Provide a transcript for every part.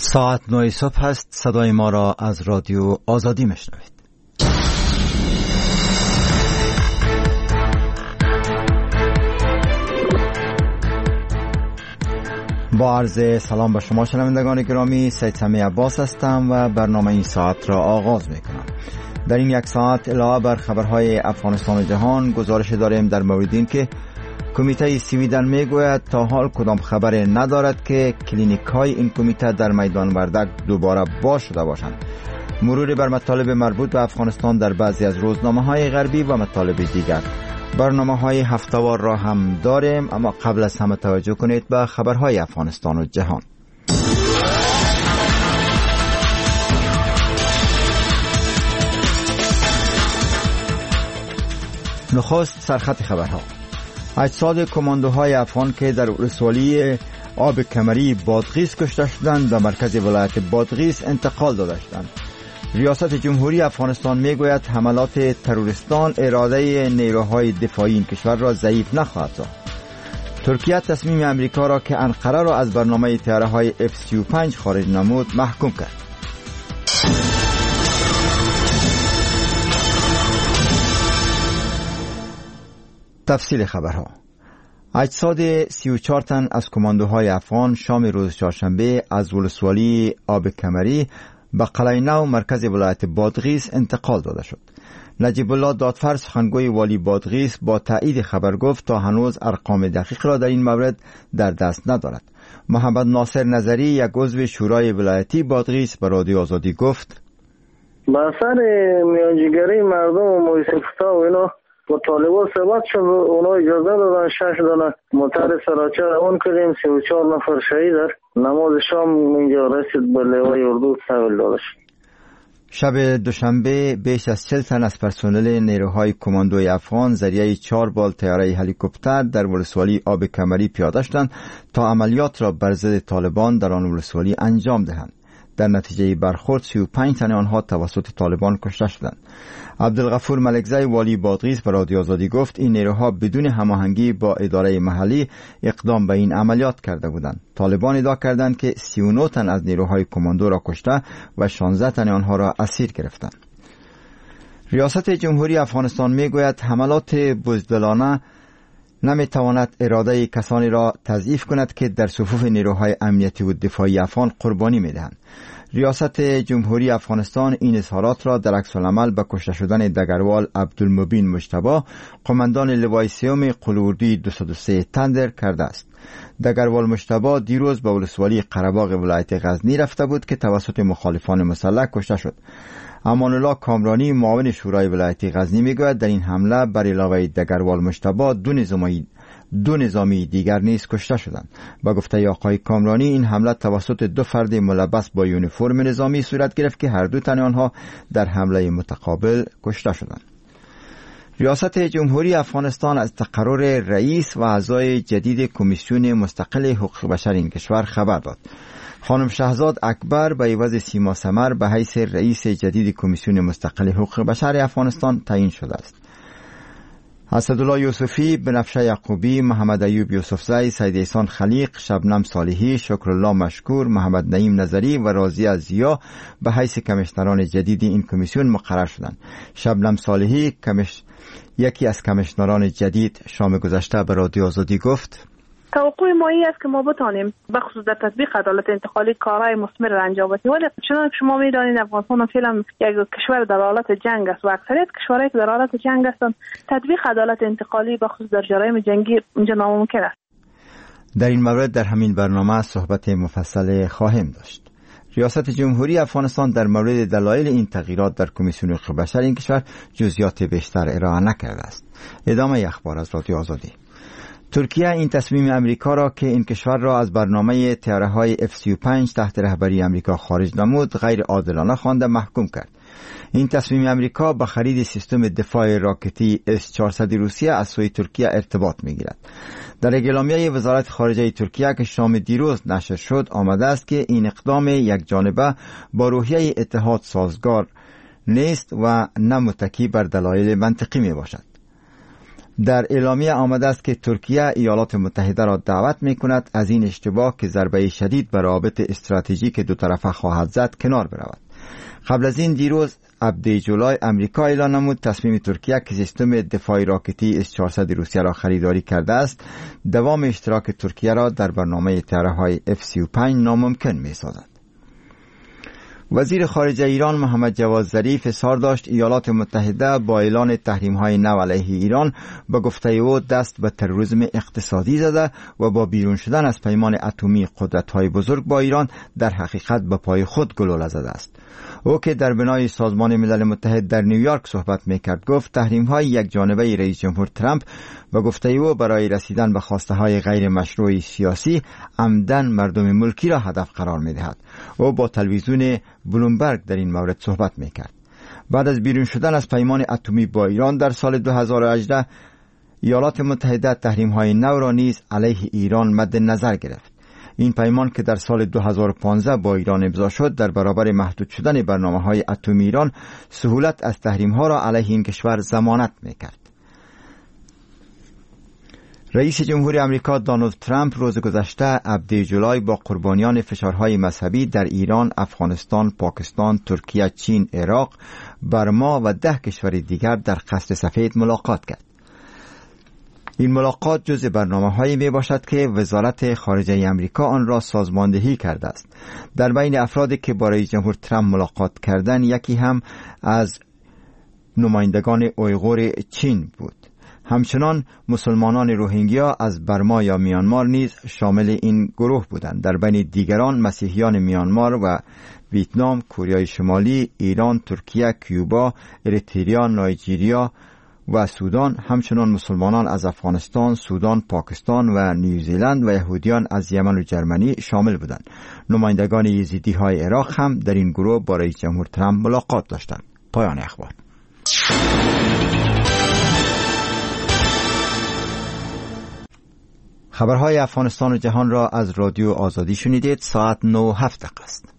ساعت 9 صبح است. صدای ما را از رادیو آزادی میشنوید. با عرض سلام به شما شنوندگان گرامی، سید سمی عباس هستم و برنامه این ساعت را آغاز میکنم. در این یک ساعت علاوه بر خبرهای افغانستان و جهان گزارش داریم در مورد این که کمیته سویدن میگوید تا حال کدام خبر ندارد که کلینیک های این کمیته در میدان وردک دوباره باز شده باشند. مرور بر مطالب مربوط به افغانستان در بعضی از روزنامه های غربی و مطالب دیگر. برنامه های هفته‌وار را هم داریم، اما قبل از همه توجه کنید به خبرهای افغانستان و جهان. نخست سرخط خبرها. اجساد کماندوهای افغان که در ولسوالی آب کمری بادغیس کشته شدند به مرکز ولایت بادغیس انتقال داده شدند. ریاست جمهوری افغانستان میگوید حملات تروریستان اراده نیروهای دفاعی این کشور را ضعیف نخواهد ساخت. ترکیه تصمیم امریکا را که انقره را از برنامه طیاره‌های F-35 خارج نمود محکوم کرد. تفصیل خبرها. اجساد 34 تن از کماندوهای افغان شام روز چهارشنبه از ولسوالی آب کمری به قلعه نو مرکز ولایت بادغیس انتقال داده شد. نجیب الله دادفر سخنگوی والی بادغیس با تایید خبر گفت تا هنوز ارقام دقیق را در این مورد در دست ندارد. محمد ناصر نظری یک عضو شورای ولایتی بادغیس به رادیو آزادی گفت: با اثر میانجیگری مردم و موسیقی‌ها و اینا با طالبان ثبت شد، اونا اجازه دادن 6 دانه موتر سراچه روان کردیم. 34 نفر شهید است. نماز شام اینجا رسید به لوای اردو تحویل داده شد. شب دوشنبه بیش از 40 تن از پرسنل نیروهای کماندوی افغان ذریعه 4 بال طیاره هلیکوپتر در ولسوالی آب کمری پیاده شدند تا عملیات را بر ضد طالبان در آن ولسوالی انجام دهند. در نتیجه برخورد 35 تن آنها توسط طالبان کشته شدند. عبدالغفور ملکزی والی بادغیس به رادیو آزادی گفت این نیروها بدون هماهنگی با اداره محلی اقدام به این عملیات کرده بودند. طالبان ادعا کردند که 39 تن از نیروهای کماندو را کشته و 16 تن آنها را اسیر گرفتند. ریاست جمهوری افغانستان میگوید حملات بزدلانه نمیتواند اراده کسانی را تضعیف کند که در صفوف نیروهای امنیتی و دفاعی افغان قربانی میدهند. ریاست جمهوری افغانستان این اظهارات را در عکس العمل به کشته شدن دگروال عبدالمبین مجتبی، قماندان لوای سیوم قلوردی 203 تندر کرده است. دگروال مجتبی دیروز به ولسوالی قره‌باغ ولایت غزنی رفته بود که توسط مخالفان مسلح کشته شد. امان الله کامرانی معاون شورای ولایتی غزنی میگوید در این حمله بر علاوه دگروال مجتبی دو نظامی دیگر نیز کشته شدند. با گفته آقای کامرانی این حمله توسط 2 فرد ملبس با یونیفرم نظامی صورت گرفت که هر دو تن آنها در حمله متقابل کشته شدند. ریاست جمهوری افغانستان از تقرر رئیس و اعضای جدید کمیسیون مستقل حقوق بشر این کشور خبر داد. خانم شهزاد اکبر به عوض سیما سمر به حیث رئیس جدید کمیسیون مستقل حقوق بشر افغانستان تعیین شده است. اسدالله یوسفی، بنفشه یعقوبی، محمد ایوب یوسفزی، سید احسان خلیق، شبنم صالحی، شکرالله مشکور، محمد نعیم نظری و راضیه ضیا به حیث کمیشنران جدید این کمیسیون مقرر شدند. شبنم صالحی یکی از کمیشنران جدید شام گذشته به رادیو آزادی گفت: توقع ما این است که ما بتانیم بخصوص در تطبیق عدالت انتقالی کارهای مثمر را انجام بدیم. ولی چون شما میدانید افغانستان فعلا یک کشور در حالت جنگ است و اکثریت کشورهایی که در حالت جنگ هستند تطبیق عدالت انتقالی بخصوص در جرایم جنگی اونجا ناممکن است. در این مورد در همین برنامه صحبت مفصل خواهیم داشت. ریاست جمهوری افغانستان در مورد دلایل این تغییرات در کمیسیون حقوق بشر این کشور جزئیات بیشتر ارائه نکرده است. ادامه اخبار از رادیو آزادی. ترکیه این تصمیم امریکا را که این کشور را از برنامه طیاره‌های F-35 تحت رهبری امریکا خارج نمود غیر عادلانه خوانده محکوم کرد. این تصمیم امریکا با خرید سیستم دفاع راکتی S-400 روسیه از سوی ترکیه ارتباط می‌گیرد. در اعلامیه وزارت خارجه ترکیه که شام دیروز نشر شد آمده است که این اقدام یک جانبه با روحیه اتحاد سازگار نیست و نه متکی بر دلایل منطقی می باشد. در اعلامیه آمده است که ترکیه ایالات متحده را دعوت می کند از این اشتباه که ضربه شدید بر روابط استراتژیک دو طرفه خواهد زد کنار برود. قبل از این دیروز عبدالجلای امریکا اعلان نمود تصمیم ترکیه که سیستم دفاعی راکتی S-400 روسیه را خریداری کرده است دوام اشتراک ترکیه را در برنامه طیاره‌های F-35 ناممکن می سازد. وزیر خارجه ایران محمد جواد ظریف اظهار داشت ایالات متحده با اعلان تحریم‌های نو علیه ایران به گفته او دست به تروریسم اقتصادی زده و با بیرون شدن از پیمان اتمی قدرت‌های بزرگ با ایران در حقیقت به پای خود گلوله زده است. او که در بنای سازمان ملل متحد در نیویورک صحبت می‌کرد گفت تحریم‌های یک جانبه رئیس جمهور ترامپ به گفته او برای رسیدن به خواسته‌های غیر مشروع سیاسی عمدن مردم ملکی را هدف قرار می‌دهد. او با تلویزیون بلومبرگ در این مورد صحبت می‌کرد. بعد از بیرون شدن از پیمان اتمی با ایران در سال 2018 ایالات متحده تحریم‌های نو را نیز علیه ایران مد نظر گرفت. این پیمان که در سال 2015 با ایران امضا شد در برابر محدود شدن برنامه‌های اتمی ایران سهولت از تحریم‌ها را علیه این کشور ضمانت می‌کرد. رئیس جمهور آمریکا دونالد ترامپ روز گذشته عبدالجلای با قربانیان فشارهای مذهبی در ایران، افغانستان، پاکستان، ترکیه، چین، عراق، برما و 10 کشور دیگر در قصر سفید ملاقات کرد. این ملاقات جزء برنامه‌هایی میباشد که وزارت خارجه آمریکا آن را سازماندهی کرده است. در بین افرادی که با رئیس جمهور ترامپ ملاقات کردند یکی هم از نمایندگان اویغور چین بود. همچنان مسلمانان روهینگیا از برما یا میانمار نیز شامل این گروه بودند. در بین دیگران مسیحیان میانمار و ویتنام، کره شمالی، ایران، ترکیه، کیوبا، اریتریا، نایجیریا و سودان، همچنان مسلمانان از افغانستان، سودان، پاکستان و نیوزیلند و یهودیان از یمن و جرمنی شامل بودند. نمایندگان یزیدی های عراق هم در این گروه با رئیس جمهور ترامپ ملاقات داشتند. پایان اخبار. خبرهای افغانستان و جهان را از رادیو آزادی شنیدید. ساعت 9:07 است.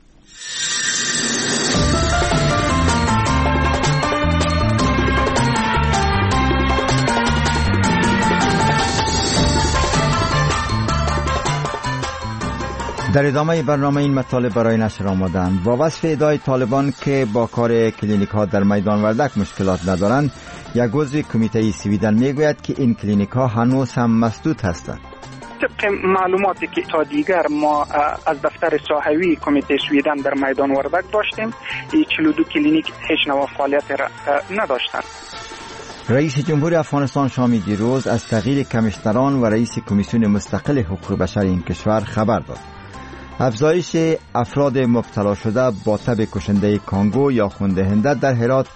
در ادامه برنامه این مطالب برای نشر آمدند. با وصف ادعای طالبان که با کار کلینیک ها در میدان وردک مشکلات ندارند، یک عضو کمیته سویدن میگوید که این کلینیک ها هنوز هم مسدود هستند. طبق معلوماتی که تا دیگر ما از دفتر صحوی کمیته سویدن در میدان وردک داشتیم، 42 کلینیک هیچ نوع فعالیت را نداشتند. رئیس جمهور افغانستان شامی دیروز از تغییر کمیشنران و رئیس کمیسیون مستقل حقوق بشر این کشور خبر داد. افزایش افراد مبتلا شده با تب کشنده کانگو یا خون‌دهنده در هرات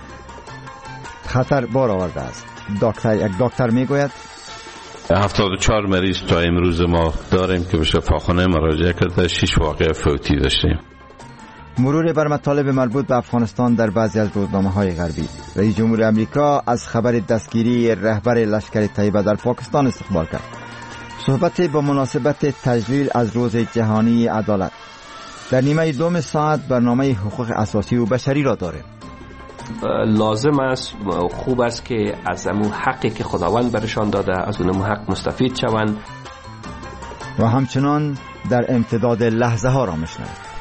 خطر بار آورده است. یک دکتر میگوید 74 مریض تا امروز ما داریم که به شفاخانه مراجعه کرده، 6 واقعه فوتی داشتیم. مرور بر مطالب مربوط به افغانستان در بعضی از روزنامه‌های غربی. رئیس جمهور آمریکا از خبر دستگیری رهبر لشکر طیبه در پاکستان استقبال کرد. صحبت با مناسبت تجلیل از روز جهانی عدالت. در نیمه دوم ساعت برنامه حقوق اساسی و بشری را داریم. لازم است، خوب است که از اون حقی که خداوند برشان داده از اون حق مستفید شوند. و همچنان در امتداد لحظه ها را میشنوید.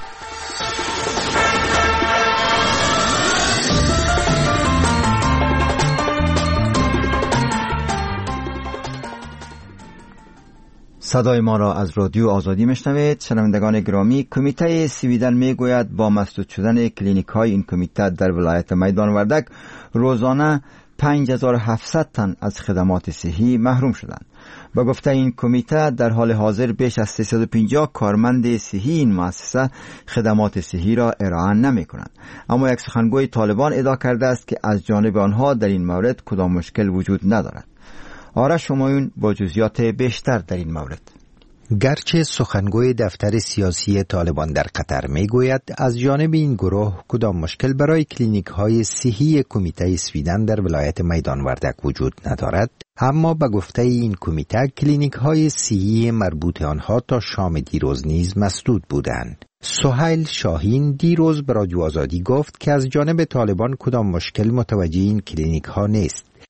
صدای ما را از رادیو آزادی میشنوید. شنوندگان گرامی، کمیته سویدن میگوید با مسدود شدن کلینیک های این کمیته در ولایت میدان وردک روزانه 5700 تن از خدمات صحی محروم شدند. با گفته این کمیته در حال حاضر بیش از 350 کارمند صحی این مؤسسه خدمات صحی را ارائه نمی کنند. اما یک سخنگوی طالبان ادعا کرده است که از جانب آنها در این مورد کدام مشکل وجود ندارد. آرش همایون با جزئیات بیشتر در این مورد. گرچه سخنگوی دفتر سیاسی طالبان در قطر میگوید از جانب این گروه کدام مشکل برای کلینیک های صحی کمیته سویدن در ولایت میدان وردک وجود ندارد، اما به گفته این کمیته کلینیک های صحی مربوط آنها تا شام دیروز نیز مسدود بودند. سهیل شاهین دیروز به رادیو آزادی گفت که از جانب طالبان کدام مشکل متوجه این کلینیک ها نیست.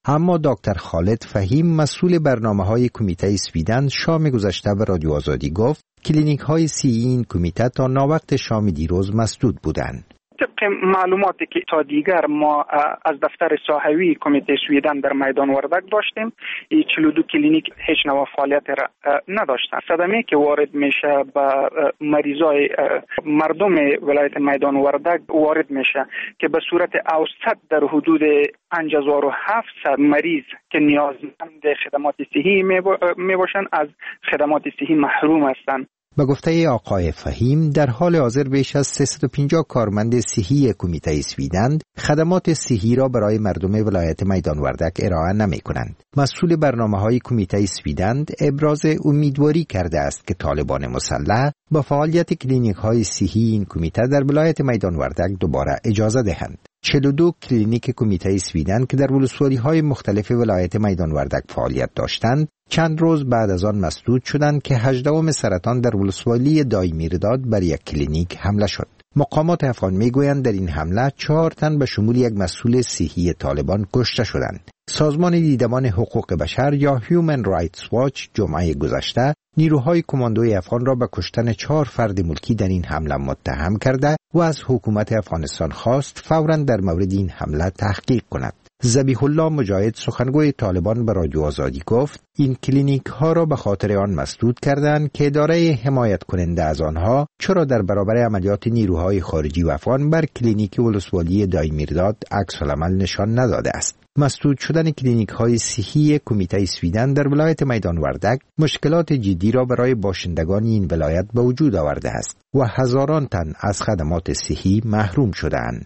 اما دکتر خالد فهیم مسئول برنامه‌های کمیته سویدن شام گذشته به رادیو آزادی گفت کلینیک‌های صحی این کمیته تا ناوقت شام دیروز مسدود بودند. طبق معلوماتی که تا دیگر ما از دفتر ساحوی کمیته سویدن در میدان وردک داشتیم، 42 کلینیک هیچ نوع فعالیت را نداشتند. صدمه که وارد میشه به مریضای مردم ولایت میدان وردک وارد میشه که به صورت اوسط در حدود 5700 مریض که نیازمند خدمات صحی میباشند از خدمات صحی محروم هستند. به گفته آقای فهیم در حال حاضر بیش از 350 کارمند صحی کمیته سویدن خدمات صحی را برای مردم ولایت میدان وردک ارائه نمی کنند. مسئول برنامه‌های کمیته سویدن ابراز امیدواری کرده است که طالبان مسلح با فعالیت کلینیک‌های صحی این کمیته در ولایت میدان وردک دوباره اجازه دهند. 42 کلینیک کمیته سویدن که در ولسوالی‌های مختلف ولایت میدان وردک فعالیت داشتند چند روز بعد از آن مسدود شدند که 18 سرطان در ولسوالی دایمیرداد بر یک کلینیک حمله شد. مقامات افغان میگویند در این حمله 4 تن به شمول یک مسئول صحی طالبان کشته شدند. سازمان دیدبان حقوق بشر یا هیومن رایتس واچ جمعه گذشته نیروهای کماندوی افغان را به کشتن 4 فرد ملکی در این حمله متهم کرده و از حکومت افغانستان خواست فوراً در مورد این حمله تحقیق کند. ذبیح الله مجاهد سخنگوی طالبان به رادیو آزادی گفت این کلینیک ها را به خاطر آن مسدود کردند که اداره حمایت کننده از آنها چرا در برابر عملیات نیروهای خارجی و افغان بر کلینیک ولسوالی دایمیرداد عکس العمل نشان نداده است. مسدود شدن کلینیک های صحی کمیته سویدن در ولایت میدان وردک مشکلات جدی را برای باشندگان این ولایت به وجود آورده است و هزاران تن از خدمات صحی محروم شدند.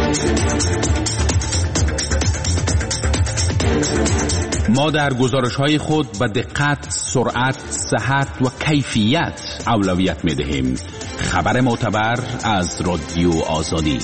ما در گزارش‌های خود به دقت، سرعت، صحت و کیفیت اولویت می‌دهیم. خبر معتبر از رادیو آزادی.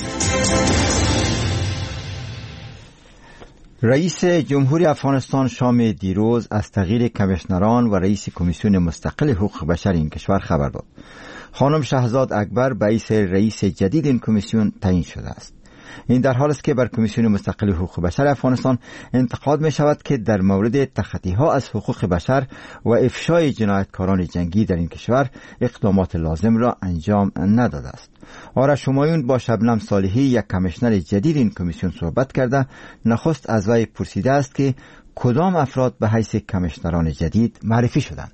رئیس جمهوری افغانستان شام دیروز از تغییر کمیشنران و رئیس کمیسیون مستقل حقوق بشر این کشور خبر داد. خانم شهزاد اکبر به حیث رئیس جدید این کمیسیون تعیین شده است. این در حال است که بر کمیسیون مستقل حقوق بشر افغانستان انتقاد می شود که در مورد تخطی ها از حقوق بشر و افشای جنایتکاران جنگی در این کشور اقدامات لازم را انجام نداده است. آرش همایون با شبنم صالحی یک کمیشنر جدید این کمیسیون صحبت کرده نخست از وی پرسیده است که کدام افراد به حیث کمیشنران جدید معرفی شدند.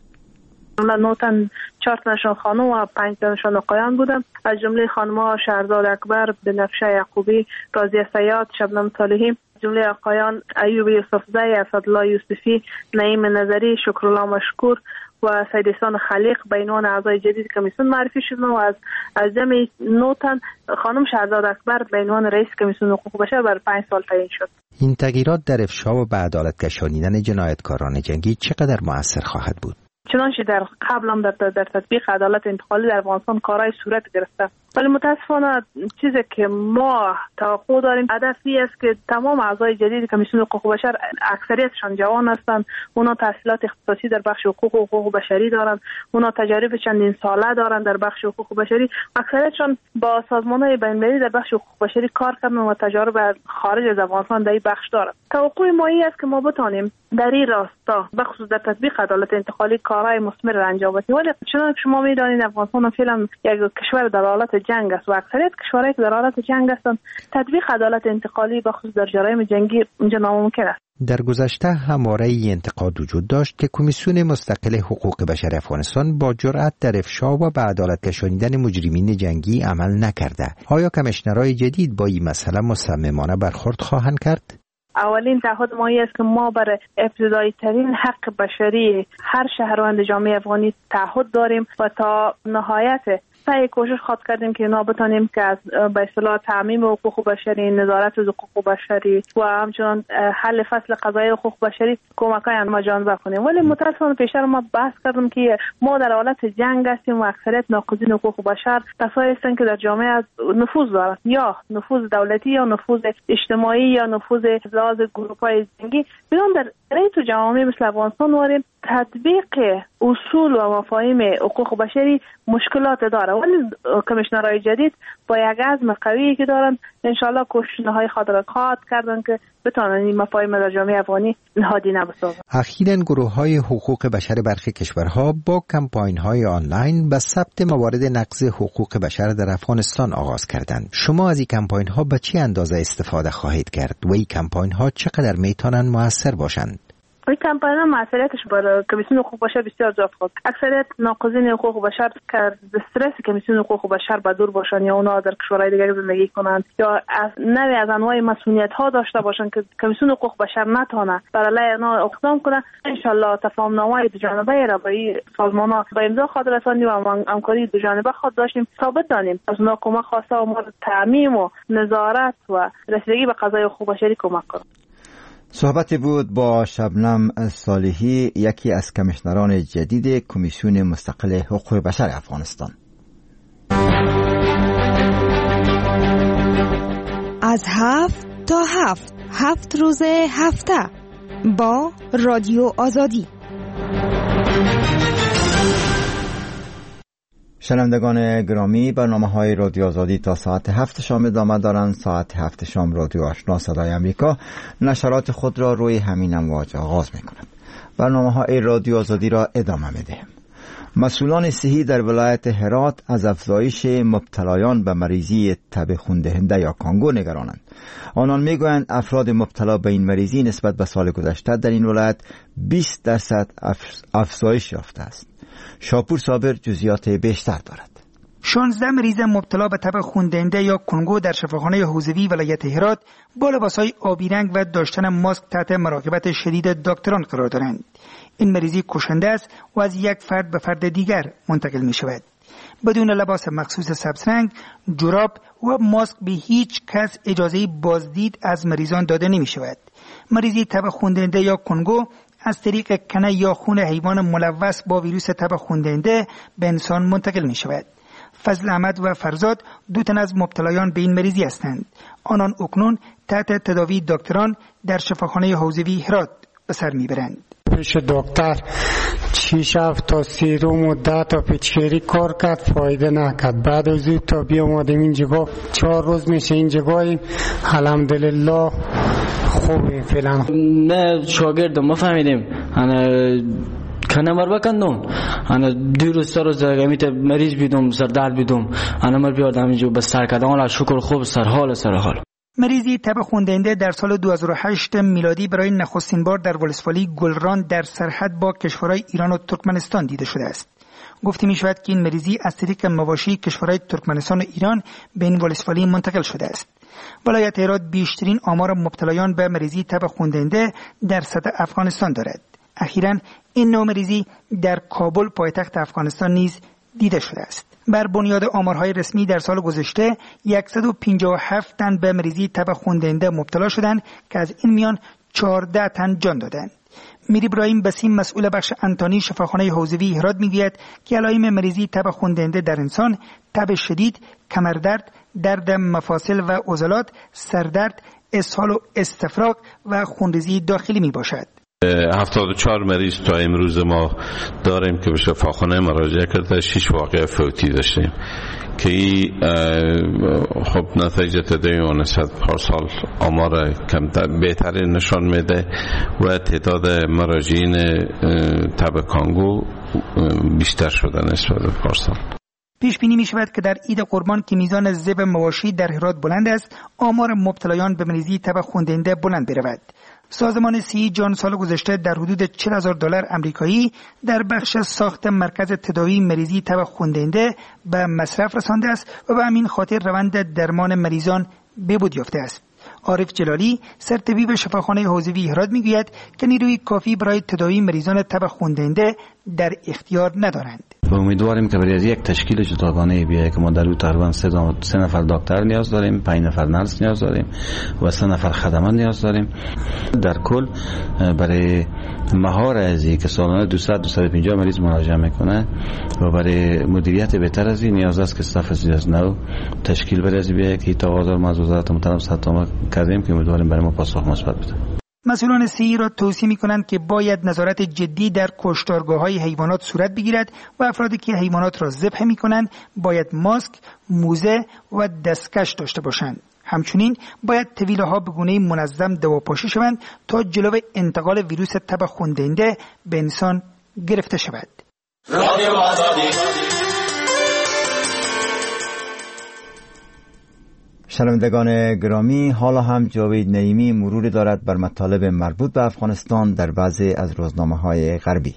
نوتن 4 تنشان خانم و 5 تنشان آقایان بودند، از جمله خانم‌ها شهرزاد اکبر، بنفشه یعقوبی، راضیه سیاد، شبنم صالحی، جمله آقایان ایوب یوسفزی، اسدالله یوسفی، نعیم نظری، شکرالله مشکور و سید احسان خلیق به عنوان اعضای جدید کمیسیون معرفی شدند و از جمع 9 تن خانم شهرزاد اکبر به عنوان رئیس کمیسیون حقوق بشر برای 5 سال تعیین شد. این تغییرات در افشا و به عدالت کشانیدن جنایتکاران جنگی چقدر مؤثر خواهد بود؟ چنانچه در قبل هم در تطبیق عدالت انتقالی در افغانستان کارهای صورت گرفته، ولی متاسفانه چیزی که ما توقع داریم هدفی است که تمام اعضای جدید کمیسیون حقوق بشر اکثریتشان جوان هستند، اونا تحصیلات اختصاصی در بخش حقوق بشری دارند، اونا تجارب چندین ساله دارند در بخش حقوق بشری، اکثریتشان با سازمان‌های بین‌المللی در بخش حقوق بشری کار کردن و تجارب خارج از افغانستان در این بخش دارند. توقع ما این است که ما بتانیم در این راستا بخصوص در تطبیق عدالت انتقالی کارهای مثمر را انجام بدیم. ولی چنانکه شما می‌دانید افغانستان فعلا یک کشور در حالت جنگ است و اکثریت کشورهایی که در حالت جنگ هستند تطبیق عدالت انتقالی بخصوص در جرایم جنگی اینجا ناممکن است. در گذشته همواره ای انتقاد وجود داشت که کمیسیون مستقل حقوق بشر افغانستان با جرأت در افشا و به عدالت کشانیدن مجرمین جنگی عمل نکرده. آیا کمیشنرهای جدید با این مسئله مصممانه برخورد خواهند کرد؟ اولین تعهد ما است که ما برای ابتدایی ترین حق بشری هر شهروند جامعه افغانی تعهد داریم و تا نهایت سعی کوشش خواهد کردیم که اینا بتانیم که از به اصطلاح تعمیم حقوق بشری، نظارت از حقوق بشری و همچنان حل فصل قضایی حقوق بشری کمکای ما جانبه کنیم. ولی متاسفانه پیشتر ما بحث کردم که ما در حالت جنگ هستیم و اکثریت ناقضین حقوق بشر کسایی هستند که در جامعه نفوذ دارند، یا نفوذ دولتی یا نفوذ اجتماعی یا نفوذ لحاظ گروه‌های جنگی. بدون در برای تو جامعه مثل افغانستان واریم تطبیق اصول و مفاهیم حقوق بشری مشکلات داره، ولی کمیشنرهای جدید با یک عزم قوی که دارن انشالله کوشش‌های خود را قاطع کردن که بتونن این مفاهیم در جامعه افغانی نهادی نبسازن. اخیراً گروه‌های حقوق بشر برخی کشورها با کمپاین‌های آنلاین به ثبت موارد نقض حقوق بشر در افغانستان آغاز کردند. شما از این کمپاین‌ها به چه اندازه استفاده خواهید کرد و این کمپاین‌ها چقدر میتونن موثر باشند؟ این کمپاین‌ها موثریتش برای کمیسیون حقوق بشر بسیار زیاد خود. اکثریت ناقضین حقوق بشر که استرس کمیسیون حقوق بشر به دور باشن یا اونا در کشورهای دیگه زندگی کنند یا از نوع از انواع مسئولیت‌ها داشته باشن که کمیسیون حقوق بشر نتونه برای اونا اقدام کنه، ان شاءالله تفاهم‌نامه دو جانبه را با این سازمان‌ها با امضا خود رساندیم و همکاری دو جانبه خود داشتیم ثابت دانیم از اونا کمک خواسته و ما تعمیم و نظارت و رسیدگی به قضای حقوق بشری کمک کنیم. صحبت بود با شبنم صالحی، یکی از کمیشنران جدید کمیسیون مستقل حقوق بشر افغانستان. از 7 تا 7 روز هفته با رادیو آزادی. شنوندگان گرامی، برنامه‌های رادیو آزادی تا ساعت 7 شام ادامه دارند. ساعت 7 شام رادیو آشنا صدای امریکا نشرات خود را روی همین امواج آغاز می‌کند. برنامه‌های رادیو آزادی را ادامه می‌دهیم. مسئولان صحی در ولایت هرات از افزایش مبتلایان به مریضی تب خون‌دهنده یا کانگو نگرانند. آنان میگویند افراد مبتلا به این مریضی نسبت به سال گذشته در این ولایت 20% افزایش یافته است. شاپور صابر جزئیات بیشتر دارد. 16 مریض مبتلا به تب خون‌دهنده یا کنگو در شفاخانه حوزوی ولایت هرات با لباس‌های آبی رنگ و داشتن ماسک تحت مراقبت شدید دکتران قرار دارند. این مریضی کشنده است و از یک فرد به فرد دیگر منتقل می شود. بدون لباس مخصوص سبز رنگ، جراب و ماسک به هیچ کس اجازه بازدید از مریضان داده نمی شود. مریضی تب خون‌دهنده یا کنگو از طریق کنه یا خون حیوان ملوث با ویروس تب خون‌دهنده به انسان منتقل می شود. فضل احمد و فرزاد دو تن از مبتلایان به این مریضی هستند. آنان اکنون تحت تداوی دکتران در شفاخانه حوزوی هرات به سر میبرند. پیش دکتر 6 تا سیروم و 10 تا پیچگیری کار کرد، فایده نکرد. بعد از اون تا بیامدیم اینجا 4 روز میشه اینجا، الحمدلله خوبه فعلا. نه شاگردم ما فهمیدیم کنه مر بکندم انا دو روز سر روز میت مریض بیدم سر درد بیدم انا مر بیادم اینجا به سر کردم الله شکر خوب سر حال. مریضی تب خون‌دهنده در سال 2008 میلادی برای نخستین بار در ولسوالی گلران در سرحد با کشورهای ایران و ترکمنستان دیده شده است. گفته می شود که این مریضی از طریق مواشی کشورهای ترکمنستان و ایران به این ولسوالی منتقل شده است. ولایت هرات بیشترین آمار مبتلایان به مریضی تب خون‌دهنده در سطح افغانستان دارد. اخیراً این نوع مریضی در کابل پایتخت افغانستان نیز دیده شده است. بر بنیاد آمارهای رسمی در سال گذشته 157 تن به مریضی تب خون‌دهنده مبتلا شدند که از این میان 14 تن جان دادند. میر ابراهیم بسیم مسئول بخش انتانی شفاخانه حوزوی هرات میگوید که علائم مریضی تب خون‌دهنده در انسان تب شدید، کمردرد، درد مفاصل و عضلات، سردرد، اسهال و استفراغ و خونریزی داخلی می باشد. 74 مریض تا امروز ما داریم که به شفاخانه مراجعه کرده، 6 واقعه فوتی داشتیم که خب نتیجه تداوی و نسبت پارسال آمار کمتر بهتری نشان میده و تعداد مراجعین تب کانگو بیشتر شده نسبت به پارسال. پیش بینی می شود که در عید قربان که میزان ذبح مواشی در هرات بلند است، آمار مبتلایان به مریضی تب خون‌دهنده بلند برود. سازمان صحی جهان سال گذشته در حدود $40,000 آمریکایی در بخش ساخت مرکز تداوی مریضی تب خون‌دهنده به مصرف رسانده است و به همین خاطر روند درمان مریضان بهبود یافته است. عارف جلالی سرطبیب شفاخانه حوزوی هرات میگوید که نیروی کافی برای تداوی مریضان تب خون‌دهنده در اختیار ندارند. و امیدواریم که برای یک تشکیل جداگانه بیاید که ما در او تقریبا 3 نفر دکتر نیاز داریم، 5 نفر نرس نیاز داریم و 3 نفر خدمات نیاز داریم. در کل برای مهار ازی که سالانه 200-250 مریض مراجعه میکنه و برای مدیریت بهتر از این نیاز است که صف از نو تشکیل برای بیاید که تقاضا ما از وزارت محترم صدام کردیم که امیدواریم برای ما پاسخ مثبت بده. مسئولان صحی را توصیه می‌کنند که باید نظارت جدی در کشتارگاه‌های حیوانات صورت بگیرد و افرادی که حیوانات را ذبح می‌کنند باید ماسک، موزه و دستکش داشته باشند. همچنین باید طویله‌ها به گونه‌ای منظم دواپاشی شوند تا جلوی انتقال ویروس تب خون‌دهنده به انسان گرفته شود. رادیو آزادی. شنوندگان گرامی، حالا هم جاوید نعیمی مرور دارد بر مطالب مربوط به افغانستان در بعضی از روزنامه‌های غربی.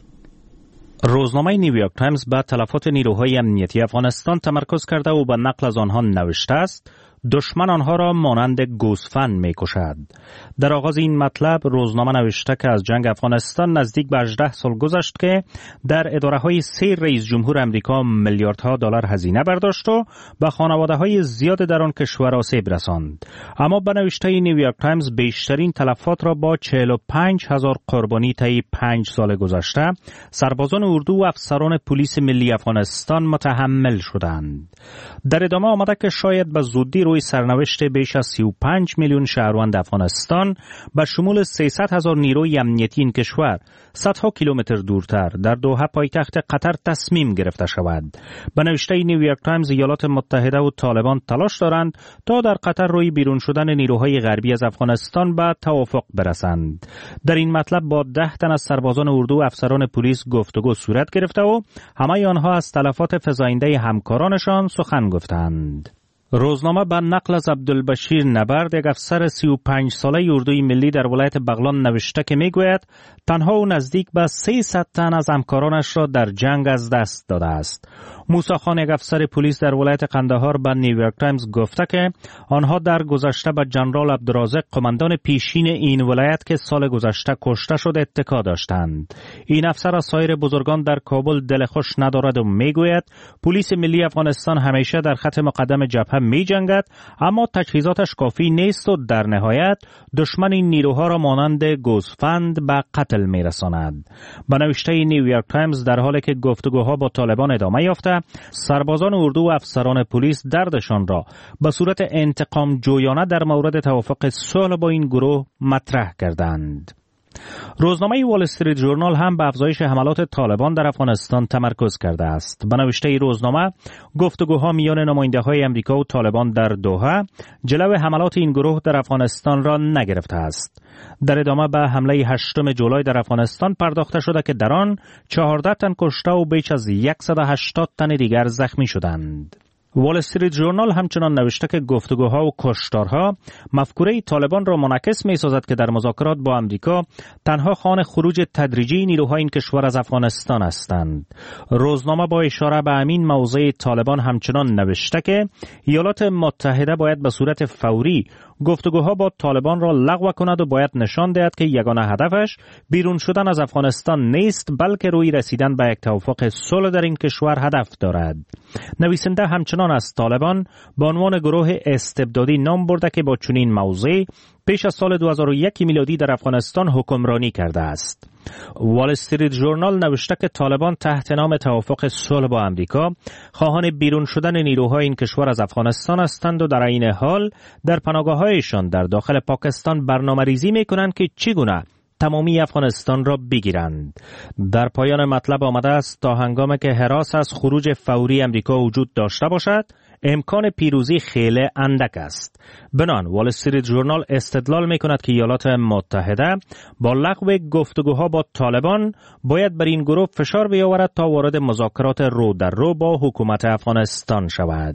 روزنامه نیویورک تایمز به تلفات نیروهای امنیتی افغانستان تمرکز کرده و به نقل از آنها نوشته است دشمن آنها را مانند گوسفند می‌کشد. در آغاز این مطلب روزنامه نوشته که از جنگ افغانستان نزدیک به 18 سال گذشت که در اداره‌های 3 رئیس جمهور امریکا میلیاردها دلار هزینه برداشت و به خانواده‌های زیاد در آن کشور آسیب رساند. اما به نوشته نیویورک تایمز بیشترین تلفات را با 45,000 قربانی طی 5 سال گذشته سربازان اردو و افسران پلیس ملی افغانستان متحمل شدند. در ادامه آمده که شاید به زودی روی سرنوشت بیش از 35 میلیون شهروند افغانستان به شمول 300,000 نیروی امنیتی این کشور صدها کیلومتر دورتر در دوحه پایتخت قطر تصمیم گرفته شود. به نوشته نیویورک تایمز ایالات متحده و طالبان تلاش دارند تا در قطر روی بیرون شدن نیروهای غربی از افغانستان به توافق برسند. در این مطلب با 10 تن از سربازان اردو و افسران پلیس گفتگو صورت گرفته و همه آنها از تلفات فزاینده همکارانشان سخن گفتند. روزنامه به نقل از عبدالبشیر نبرد، یک افسر 35 ساله اردوی ملی در ولایت بغلان نوشته که میگوید تنها او نزدیک به 300 تن از همکارانش را در جنگ از دست داده است. موسی خان، یک افسر پلیس در ولایت قندهار، به نیویورک تایمز گفته که آنها در گذشته به جنرال عبدالرازق قماندان پیشین این ولایت که سال گذشته کشته شد اتکا داشتند. این افسر از سایر بزرگان در کابل دل خوش ندارد و میگوید پلیس ملی افغانستان همیشه در خط مقدم جبهه می جنگد اما تجهیزاتش کافی نیست و در نهایت دشمن این نیروها را مانند گوسفند به قتل می رساند. به نوشته نیویورک تایمز در حالی که گفتگوها با طالبان ادامه یافته، سربازان اردو و افسران پلیس دردشان را به صورت انتقام جویانه در مورد توافق صلح با این گروه مطرح کردند. روزنامه وال استریت ژورنال هم به افزایش حملات طالبان در افغانستان تمرکز کرده است. به نوشته روزنامه گفتگوها میان نماینده‌های امریکا و طالبان در دوحه جلو حملات این گروه در افغانستان را نگرفته است. در ادامه به حمله 8 جولای در افغانستان پرداخته شده که در آن 14 تن کشته و بیش از 180 تن دیگر زخمی شدند. وال استریت ژورنال همچنان نوشته که گفتگوها و کشتارها مفکوره طالبان را منعکس می‌سازد که در مذاکرات با امریکا تنها خوان خروج تدریجی نیروهای این کشور از افغانستان هستند. روزنامه با اشاره به همین موضع طالبان همچنان نوشته که ایالات متحده باید به صورت فوری گفتگوها با طالبان را لغو کند و باید نشان دهد که یگانه هدفش بیرون شدن از افغانستان نیست بلکه روی رسیدن به یک توافق صلح در این کشور هدف دارد. نویسنده همچنان از طالبان به عنوان گروه استبدادی نام برده که با چنین موضوعی پیش از سال 2001 میلادی در افغانستان حکمرانی کرده است. وال استریت ژورنال نوشته که طالبان تحت نام توافق صلح با امریکا خواهان بیرون شدن نیروهای این کشور از افغانستان هستند و در این حال در پناهگاه‌هایشان در داخل پاکستان برنامه‌ریزی می‌کنند که چگونه تمامی افغانستان را بگیرند. در پایان مطلب آمده است تا هنگامی که هراس از خروج فوری امریکا وجود داشته باشد امکان پیروزی خیلی اندک است. بنان وال استریت ژورنال استدلال می کند که ایالات متحده با لغو گفتگوها با طالبان باید بر این گروه فشار بیاورد تا وارد مذاکرات رو در رو با حکومت افغانستان شود.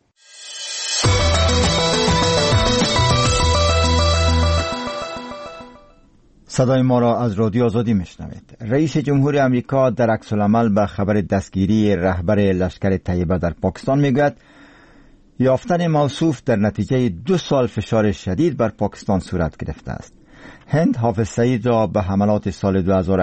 صدای ما را از رادیو آزادی میشنوید. رئیس جمهور امریکا در عکس‌العمل به خبر دستگیری رهبر لشکر طیبه در پاکستان میگوید یافتن موصوف در نتیجه 2 سال فشار شدید بر پاکستان صورت گرفته است. هند حافظ سعید را به حملات سال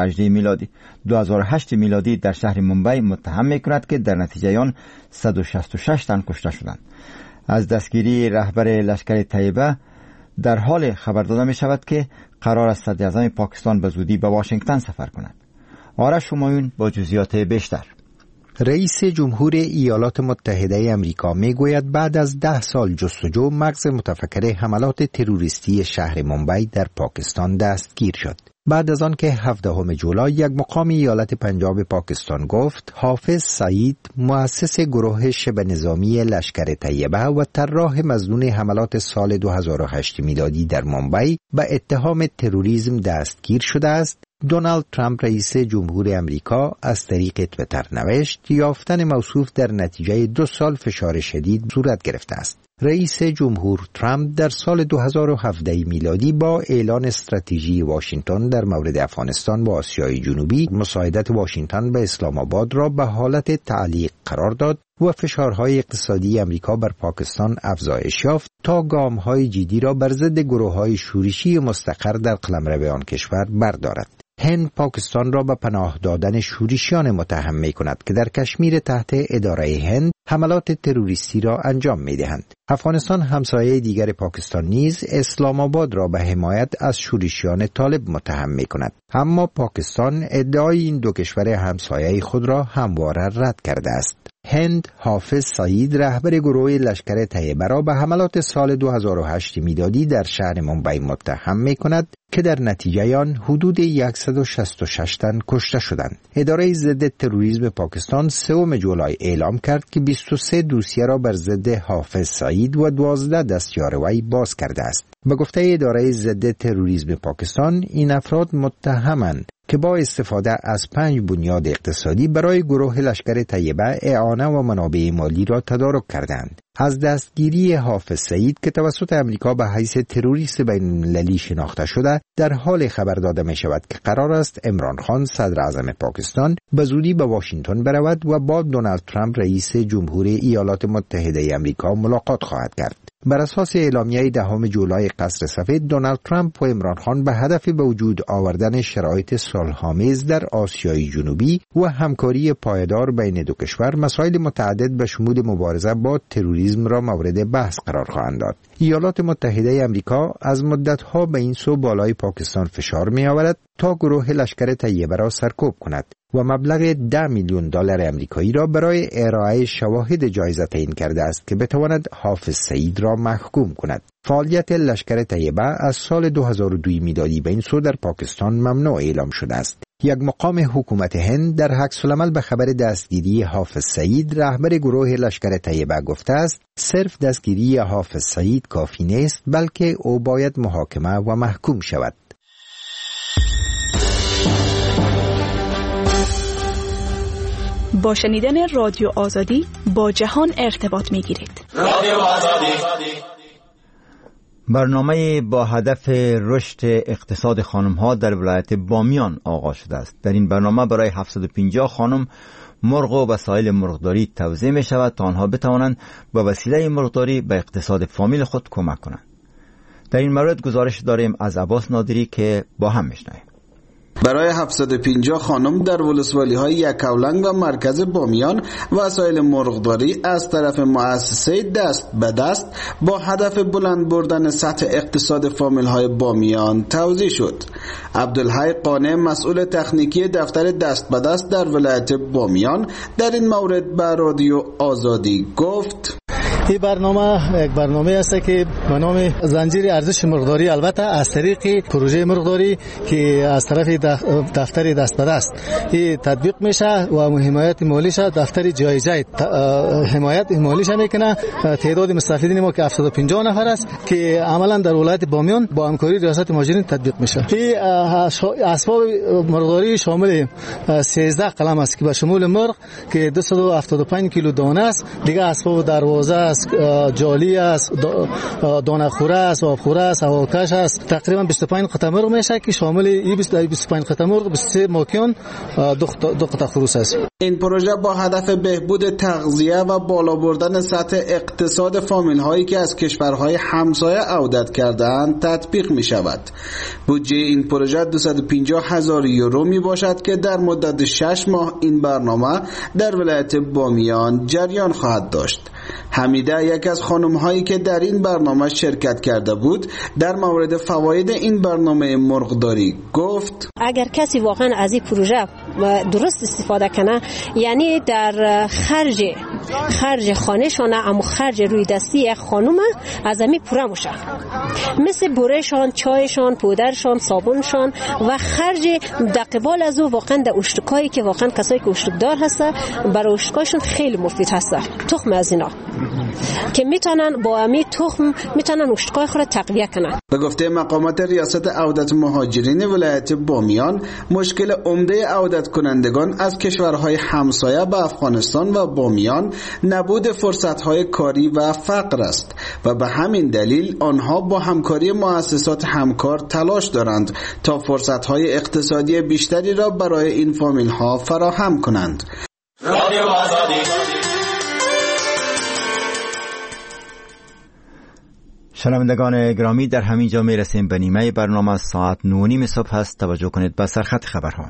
2008 میلادی در شهر ممبئی متهم میکند که در نتیجه آن 166 تن کشته شدند. از دستگیری رهبر لشکر طیبه در حال خبر داده می شود که قرار است صدراعظم پاکستان به زودی به واشنگتن سفر کند. آرش همایون با جزئیات بیشتر. رئیس جمهور ایالات متحده امریکا میگوید بعد از 10 سال جستجو مغز متفکر حملات تروریستی شهر مومبای در پاکستان دستگیر شد. بعد از آن که 17 جولای یک مقام ایالت پنجاب پاکستان گفت حافظ سعید مؤسس گروه شبه نظامی لشکر طیبه و طراح مظنون حملات سال 2008 میلادی در مومبای به اتهام تروریسم دستگیر شده است، دونالد ترامپ رئیس جمهور امریکا از طریق توییتر نوشت یافتن موصوف در نتیجه 2 سال فشار شدید صورت گرفته است. رئیس جمهور ترامپ در سال 2017 میلادی با اعلان استراتژی واشنگتن در مورد افغانستان و آسیای جنوبی مساعدت واشنگتن به اسلام آباد را به حالت تعلیق قرار داد و فشارهای اقتصادی امریکا بر پاکستان افزایش یافت تا گام‌های جدی را بر ضد گروه‌های شورشی مستقر در قلمرو آن کشور بردارد. هند پاکستان را به پناه دادن شورشیان متهم می کند که در کشمیر تحت اداره هند حملات تروریستی را انجام می دهند. افغانستان همسایه دیگر پاکستان نیز اسلام آباد را به حمایت از شورشیان طالب متهم می کند. اما پاکستان ادعای این دو کشور همسایه خود را همواره رد کرده است. هند حافظ سعید رهبر گروه لشکر طیبه را به حملات سال 2008 میلادی در شهر مومبای متهم می کند که در نتیجه آن حدود 166 تن کشته شدند. اداره ضد تروریسم پاکستان 3 جولای اعلام کرد که 23 دوسیه را بر ضد حافظ سعید و 12 دستیار وی باز کرده است. به گفته اداره ضد تروریسم پاکستان این افراد متهمند که با استفاده از 5 بنیاد اقتصادی برای گروه لشکر طیبه اعانه و منابع مالی را تدارک کردند. از دستگیری حافظ سعید که توسط امریکا به حیث تروریست بین‌المللی شناخته شده در حال خبر داده می شود که قرار است عمران خان صدر اعظم پاکستان به زودی به واشنگتن برود و با دونالد ترامپ رئیس جمهور ایالات متحده امریکا ملاقات خواهد کرد. بر اساس اعلامیه 10 جولای قصر سفید، دونالد ترامپ و عمران خان به هدف به وجود آوردن شرایط صلح‌آمیز در آسیای جنوبی و همکاری پایدار بین دو کشور مسائل متعدد به شمول مبارزه با تروریسم را مورد بحث قرار خواهند داد. ایالات متحده امریکا از مدت‌ها به این سو بالای پاکستان فشار می‌آورد تا گروه لشکر طیبه را سرکوب کند و مبلغ 10 میلیون دلار آمریکایی را برای ارائه شواهد جایزه تعیین کرده است که بتواند حافظ سعید را محکوم کند. فعالیت لشکر طیبه از سال 2002 میلادی به این سو در پاکستان ممنوع اعلام شده است. یک مقام حکومت هند در عکس‌العمل به خبر دستگیری حافظ سعید رهبر گروه لشکر طیبه گفته است صرف دستگیری حافظ سعید کافی نیست، بلکه او باید محاکمه و محکوم شود. با شنیدن رادیو آزادی با جهان ارتباط می‌گیرید. رادیو آزادی برنامه با هدف رشد اقتصاد خانم‌ها در ولایت بامیان آغاز شده است. در این برنامه برای 750 خانم مرغ و وسایل مرغداری توزیع می شود تا آنها بتوانند با وسیله مرغداری به اقتصاد فامیل خود کمک کنند. در این مورد گزارش داریم از عباس نادری که با هم میشنویم. برای 750 خانم در ولسوالی‌های یکاولنگ و مرکز بامیان وسایل مرغداری از طرف مؤسسه دست به دست با هدف بلند بردن سطح اقتصاد فامیل‌های بامیان توزیع شد. عبدالحی قانع مسئول تکنیکی دفتر دست به دست در ولایت بامیان در این مورد به رادیو آزادی گفت: این برنامه یک برنامه است که به نام زنجیر ارزش مرغداری، البته از طریق پروژه مرغداری که از طرف دفتر دست به دست این تطبیق میشه و حمایت مالیش دفتر جایزه حمایت مالیش میکنه. تعداد مستفیدین ما که 750 نفر است که عملا در ولایت بامیان با همکاری ریاست مهاجرین تطبیق میشه. این اسباب مرغداری شامل 13 قلم است که به شمول مرغ که 275 کیلو دانه است، دیگه اسباب دروازه است، جالی است، دانه خوره است، آب خوره است، هواکش است. تقریبا 25 قطعه مرغ میشه که شامل این 25 قطعه مرغ 23 ماکیان، دو قطعه خروس است. این پروژه با هدف بهبود تغذیه و بالا بردن سطح اقتصاد فامیل هایی که از کشورهای همسایه عودت کردند تطبیق می شود. بودجه این پروژه 250,000 یورو می باشد که در مدت 6 ماه این برنامه در ولایت بامیان جریان خواهد داشت. حمیده یک از خانم‌هایی که در این برنامه شرکت کرده بود در مورد فواید این برنامه مرغداری گفت: اگر کسی واقعا از این پروژه درست استفاده کنه، یعنی در خرج خانه‌شان، اما خرج روی دستی یک خانم از همین پوره میشه، مثل برهشان، چایشان، پودرشان، صابونشان و خرج دقیقال از او واقعا در اشتکایی که واقعا کسایی که اشتکدار هسته برای اشتکایشون خیلی مفید هسته. تخم از اینا که میتونن با همین تخم میتونن اشتکای خود تقویه کنن. به گفته مقامات ریاست عودت مهاجرین ولایت بامیان، مشکل عمده عودت کنندگان از کشورهای همسایه به افغانستان و بامیان نبود فرصت‌های کاری و فقر است و به همین دلیل آنها با همکاری مؤسسات همکار تلاش دارند تا فرصت‌های اقتصادی بیشتری را برای این فامیل‌ها فراهم کنند. رادیو آزادی. شنوندگان گرامی، در همین جا می رسیم به نیمه برنامه. ساعت 9:30 صبح است. توجه کنید به سرخط خبرها.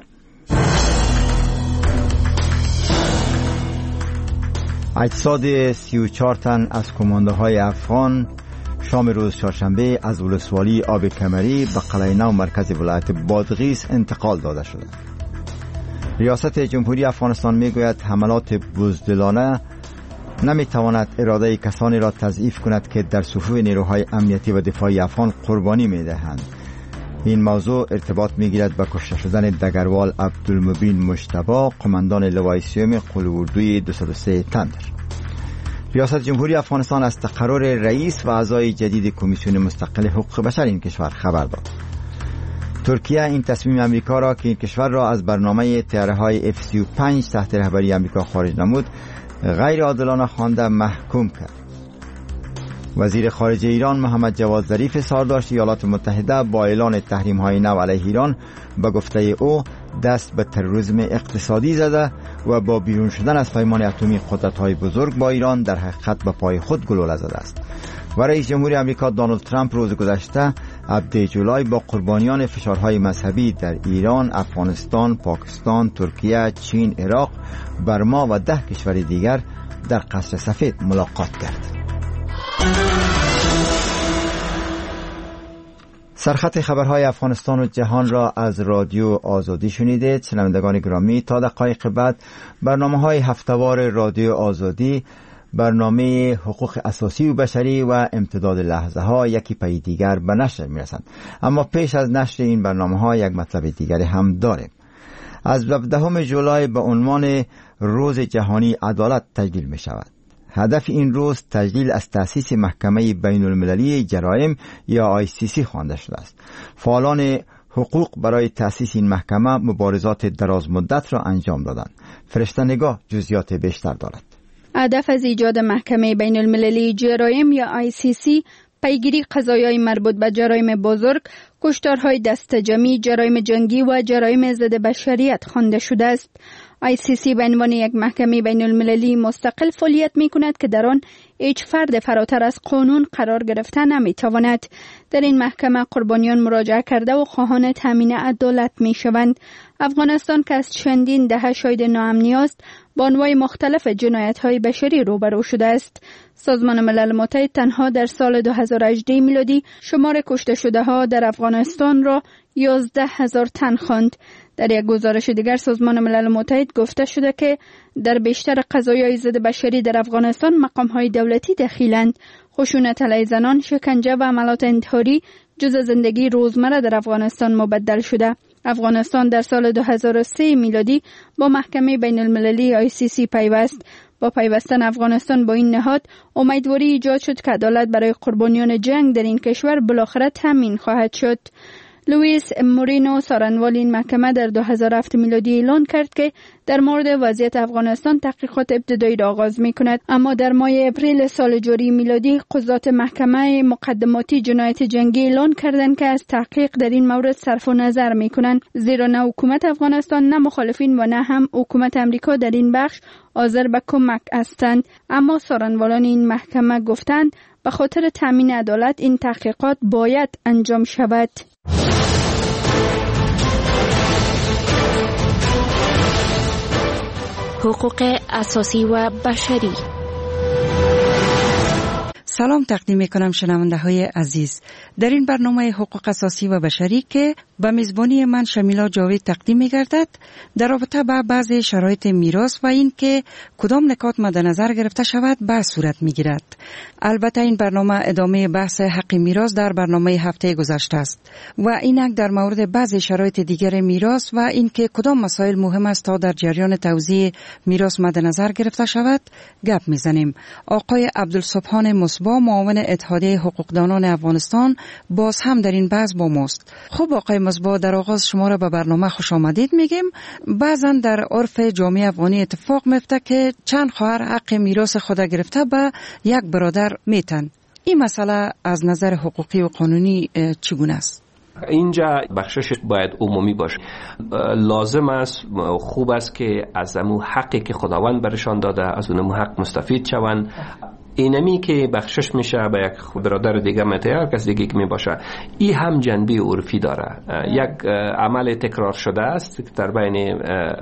اجساد 34 تن از کماندوهای افغان شام روز چهارشنبه از ولسوالی آب کمری به قلعه نو مرکز ولایت بادغیس انتقال داده شده. ریاست جمهوری افغانستان می گوید حملات بزدلانه نمی تواند اراده کسانی را تضعیف کند که در صفوف نیروهای امنیتی و دفاعی افغان قربانی می دهند. این موضوع ارتباط می گیرد به کشته شدن دگروال عبدالمبین مجتبی، قماندان لوای سیوم قلواردوی 203 تندر. ریاست جمهوری افغانستان از تقرر رئیس و اعضای جدید کمیسیون مستقل حقوق بشر این کشور خبر داد. ترکیه این تصمیم امریکا را که این کشور را از برنامه طیاره‌های F-35 تحت رهبری امریکا خارج نمود غیر عادلانه خوانده محکوم کرد. وزیر خارجه ایران محمد جواد ظریف سارداشت ایالات متحده با اعلان تحریم‌های نو علیه ایران به گفته او دست به تروریسم اقتصادی زده و با بیرون شدن از پیمان اتمی قدرت‌های بزرگ با ایران در حقیقت به پای خود گلوله زده است. و رئیس جمهوری آمریکا دونالد ترامپ روز گذشته 7 جولای با قربانیان فشارهای مذهبی در ایران، افغانستان، پاکستان، ترکیه، چین، عراق، برما و 10 کشور دیگر در قصر سفید ملاقات کرد. سرخط خبرهای افغانستان و جهان را از رادیو آزادی شنیدید. شنوندگان گرامی، تا دقایق بعد برنامه‌های هفته‌وار رادیو آزادی، برنامه حقوق اساسی و بشری و امتداد لحظه ها یکی پی دیگر به نشر می رسند. اما پیش از نشر این برنامه ها یک مطلب دیگری هم داریم. از 17 جولای به عنوان روز جهانی عدالت تجلیل می شود. هدف این روز تجلیل از تأسیس محکمه بین المللی جرایم یا ICC خوانده شده است. فعالان حقوق برای تأسیس این محکمه مبارزات دراز مدت را انجام دادند. فرشته نگاه جزئیات بیشتر دارد. هدف از ایجاد محکمه بین المللی جرایم یا ICC پیگیری قضایای مربوط به جرایم بزرگ، کشتارهای دست جمعی، جرایم جنگی و جرایم ضد بشریت خوانده شده است. ICC به عنوان یک محکمه بین المللی مستقل فعالیت می کند که در آن هیچ فرد فراتر از قانون قرار گرفته نمی تواند. در این محکمه قربانیان مراجعه کرده و خواهان تامین عدالت می شوند. افغانستان که از چندین دهه شاهد ناامنی است، با انواع مختلف جنایت‌های بشری روبرو شده است. سازمان ملل متحد تنها در سال 2018 میلادی شمار کشته شده ها در افغانستان را 11,000 تن خواند. در یک گزارش دیگر سازمان ملل متحد گفته شده که در بیشتر قضایای ضد بشری در افغانستان مقام‌های دولتی دخیلند. خشونت علیه زنان، شکنجه و عملیات انتحاری جزء زندگی روزمره در افغانستان مبدل شده. افغانستان در سال 2003 میلادی با محکمه بین المللی ICC پیوست. با پیوستن افغانستان با این نهاد امیدواری ایجاد شد که عدالت برای قربانیان جنگ در این کشور بالاخره تامین خواهد شد. لوئیس مورینو سارنوال این محکمه در 2007 میلادی اعلان کرد که در مورد وضعیت افغانستان تحقیقات ابتدایی را آغاز می کند، اما در ماه اپریل سال جاری میلادی قضات محکمه مقدماتی جنایت جنگی اعلان کردند که از تحقیق در این مورد صرف نظر می کنند، زیرا نه حکومت افغانستان نه مخالفین و نه هم حکومت امریکا در این بخش حاضر به کمک هستند. اما سارنوالان این محکمه گفتند به خاطر تامین عدالت این تحقیقات باید انجام شود. حقوق اساسی و بشری. سلام تقدیم میکنم شنونده های عزیز. در این برنامه حقوق اساسی و بشری که به میزبانی من شمیلا جاوید تقدیم میگردد در رابطه با بعضی شرایط میراث و این که کدام نکات مد نظر گرفته شود بحث صورت میگیرد. البته این برنامه ادامه بحث حق میراث در برنامه هفته گذشته است و اینک در مورد بعضی شرایط دیگر میراث و این که کدام مسائل مهم است تا در جریان توزیع میراث مد نظر گرفته شود گپ میزنیم. آقای عبدالسبحان مصباح معاون اتحادیه حقوقدانان افغانستان باز هم در این بحث با ماست. خب آقای مصباح، در آغاز شما را به برنامه خوش آمدید میگیم. بعضا در عرف جامعه افغانی اتفاق میفته که چند خواهر حق میراث خود گرفته به یک برادر میتن. این مسئله از نظر حقوقی و قانونی چگونه است؟ اینجا بخشش باید عمومی باشه. لازم است، خوب است که از امو حقی که خداوند برشان داده از اون حق مستفید شوند. اینمی که بخشش میشه به یک برادر دیگه متعار کس دیگه که میباشه، این هم جنبه عرفی داره. یک عمل تکرار شده است در بین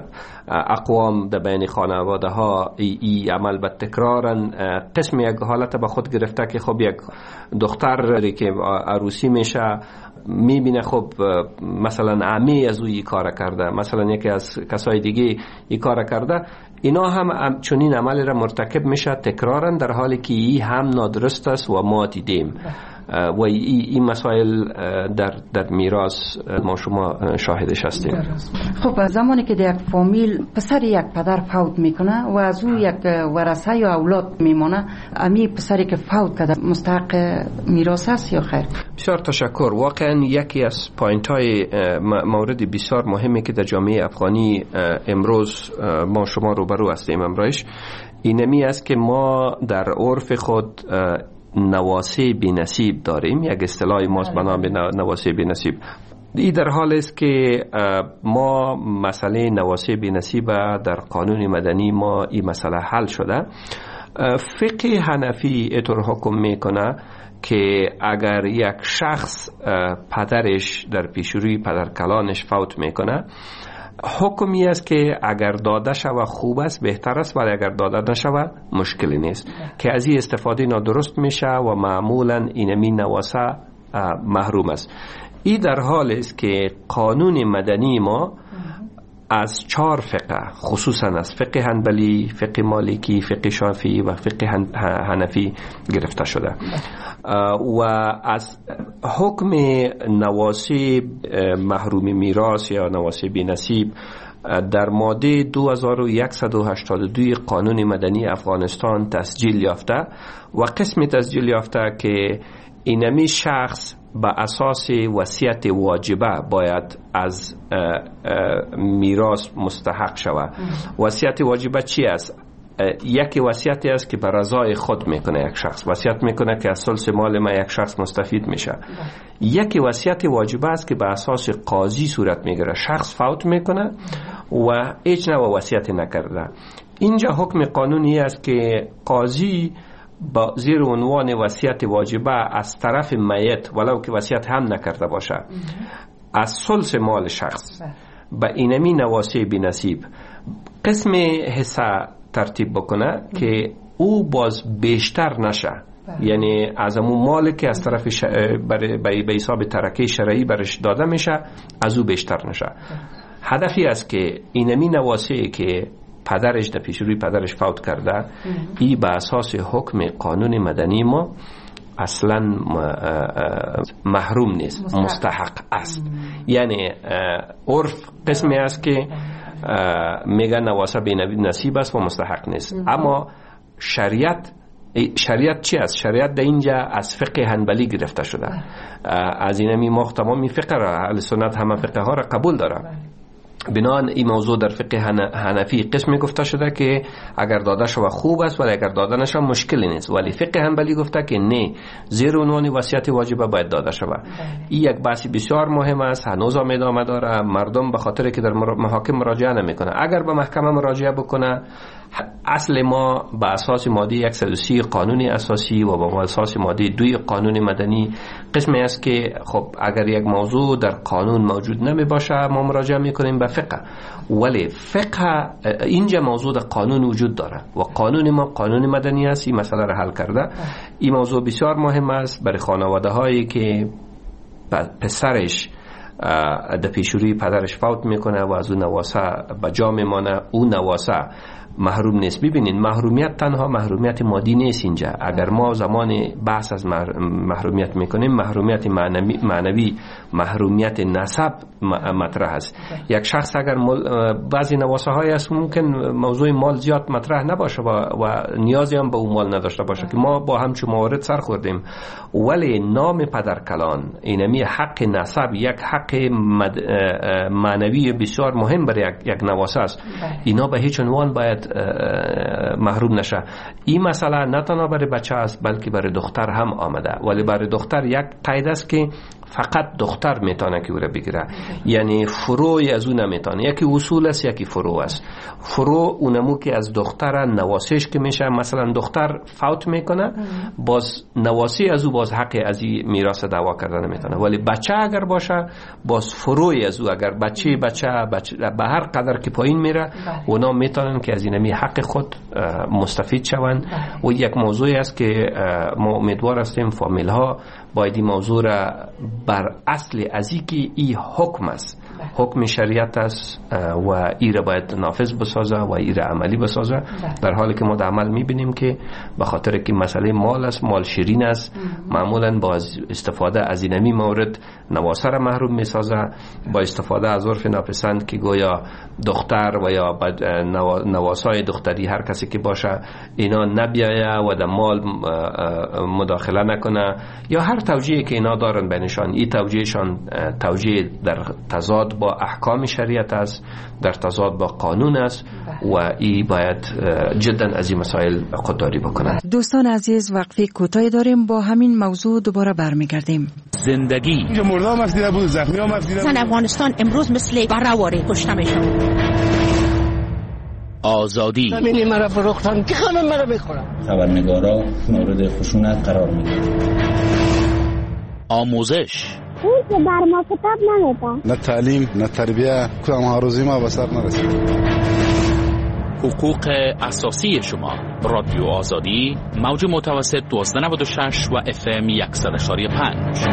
اقوام، در بین خانواده ها این عمل به تکرارن. قسم یک حالت به خود گرفته که خب یک دختر که عروسی میشه میبینه خب مثلا عمی از او کار کرده، مثلا یکی از کسای دیگه این کار کرده، اینا هم چنین عمل را مرتکب میشه تکرارن، در حالی که این هم نادرست است و ما دیدیم و این مسائل در میراث ما شما شاهدش هستیم. خب زمانی که در یک فامیل پسر یک پدر فوت میکنه و از او یک ورثه یا اولاد میمونه، امی پسری که فوت کرده مستحق میراث است یا خیر؟ بسیار تشکر. واقعا یکی از پوینت های مورد بسیار مهمی که در جامعه افغانی امروز ما شما روبرو هستیم امروز اینمی است که ما در عرف خود نواسه بی‌نصیب داریم. یک اصطلاحی ماست به نام نواسه بی‌نصیب. این در حال است که ما مسئله نواسه بی‌نصیب در قانون مدنی ما این مسئله حل شده. فقه حنفی اینطور حکم میکنه که اگر یک شخص پدرش در پیشروی پدرکلانش فوت میکنه، حکمی است که اگر داده شود خوب است، بهتر است، ولی اگر داده نشود مشکلی نیست، که از این استفاده نادرست میشه و معمولا اینمی نواسه محروم است. این در حال است که قانون مدنی ما از 4 فقه، خصوصا از فقه حنبلی، فقه مالکی، فقه شافعی و فقه حنفی گرفته شده و از حکم نواسه محروم میراث یا نواسه بی‌نصیب در ماده 2182 قانون مدنی افغانستان تسجیل یافته و قسم تسجیل یافته که اینمی شخص به اساس وصیت واجبه باید از میراث مستحق شود. وصیت واجبه چی است؟ یکی وصیتی است که به رضای خود میکنه، یک شخص وصیت میکنه که از ثلث مال ما یک شخص مستفید میشه. یکی وصیت واجبه است که به اساس قاضی صورت میگیره، شخص فوت میکنه و هیچ نوع وصیت نکرده. اینجا حکم قانونی است که قاضی با زیر عنوان وصیت واجبه از طرف میت، ولو که وصیت هم نکرده باشه، از ثلث مال شخص به اینمی نواسه بی‌نصیب قسم حصه ترتیب بکنه که او باز بیشتر نشه، یعنی از امون مال که از طرف به حساب ترکه شرعی برش داده میشه از او بیشتر نشه. هدفی است که اینمی نواسه که پدرش در پیشروی پدرش فوت کرده، این به اساس حکم قانون مدنی ما اصلا محروم نیست، مستحق است. یعنی عرف قسمی است که میگن نواسه بی‌نصیب است و مستحق نیست، اما شریعت چی است؟ شریعت در اینجا از فقه حنبلی گرفته شده. از اینمی ما تمامی فقه را، اهل سنت همه فقه ها را قبول داره. بنان این موضوع در فقه حنفی قسمی گفته شده که اگر داده شود خوب است، ولی اگر داده نشود مشکلی نیست. ولی فقه حنبلی گفته که نه، زیر عنوان وصیت واجبه باید داده شود. این یک بحث بسیار مهم است، هنوز هم ادامه داره. مردم به خاطر که در محاکم مراجعه نمیکنه، اگر به محکمه مراجعه بکنه اصل ما به اساس ماده 130 قانون اساسی و به اساس ماده 2 قانون مدنی قسمی است که خب اگر یک موضوع در قانون موجود نمی باشه ما مراجعه میکنیم به فقه، ولی فقه اینجا موضوع در قانون وجود داره و قانون ما قانون مدنی است این مسئله را حل کرده. این موضوع بسیار مهم است برای خانواده هایی که پسرش در پیشروی پدرش فوت میکنه و از اون نواسه به جا میمانه، اون نواسه محروم نیست. ببینید محرومیت تنها محرومیت مادی نیست اینجا. اگر ما زمان بحث از محرومیت میکنیم، محرومیت معنوی، محرومیت نسب مطرح است. یک شخص اگر بعضی نواسه های است ممکن موضوع مال زیاد مطرح نباشه و نیازی هم به اون مال نداشته باشه که ما با همچون موارد سر خوردیم، ولی نام پدرکلان اینمی حق نسب یک حق معنوی بسیار مهم برای یک نواسه است. اینا به هیچ عنوان باید محروم نشه. این مسئله نه تنها برای بچه است بلکه برای دختر هم آمده، ولی برای دختر یک قید است که فقط دختر میتونه که او را بگیره، یعنی فروعی از اون نمیتونه. یکی اصول است یکی فروع است. فروع اونمو که از دختر نواسیش که میشه، مثلا دختر فوت میکنه باز نواسی از او باز حق از این میراث دعوا کردن نمیتونه، ولی بچه اگر باشه باز فروعی از او، اگر بچه به هر قدر که پایین میره اونا میتونن که از اینمی حق خود مستفید شوند. و یک موضوعی است که ما امیدوار هستیم فامیل ها باید این موضوع را بر اصل از اینکه این حکم است، حکم شریعت است و این را باید نافذ بسازه و این را عملی بسازه، در حالی که ما در عمل میبینیم که به خاطر که مسئله مال است، مال شیرین است، معمولا با استفاده از اینمی مورد نواسه را محروم میسازه، با استفاده از عرف ناپسند که گویا دختر و یا نواسای دختری هر کسی که باشه اینا نبیایه و در مال مداخله نکنه، یا هر توجیهی که اینا دارن بینشان، این توجیهشان توجیه در تضاد با احکام شریعت است، در تضاد با قانون است و این باید جدا از این مسائل خودداری بکنند. دوستان عزیز وقفه کوتاهی داریم، با همین موضوع دوباره برمیگردیم. زندگی اینجا مردم از دیده بود، زخمی هم از دیده بود. زن افغانستان امروز مثل برآواره کشته میشن. آزادی زمینی مرا فروختن که خانم مرا بخورم. خبرنگارا مورد خشونت قرار میگیرن. آموزش اون که بر ما کتاب نمیدن، نه تعلیم نه تربیه، کدام هاروزی ما به سر نرسید. حقوق اساسی شما. رادیو آزادی، موج متوسط 1296 و FM 100.5.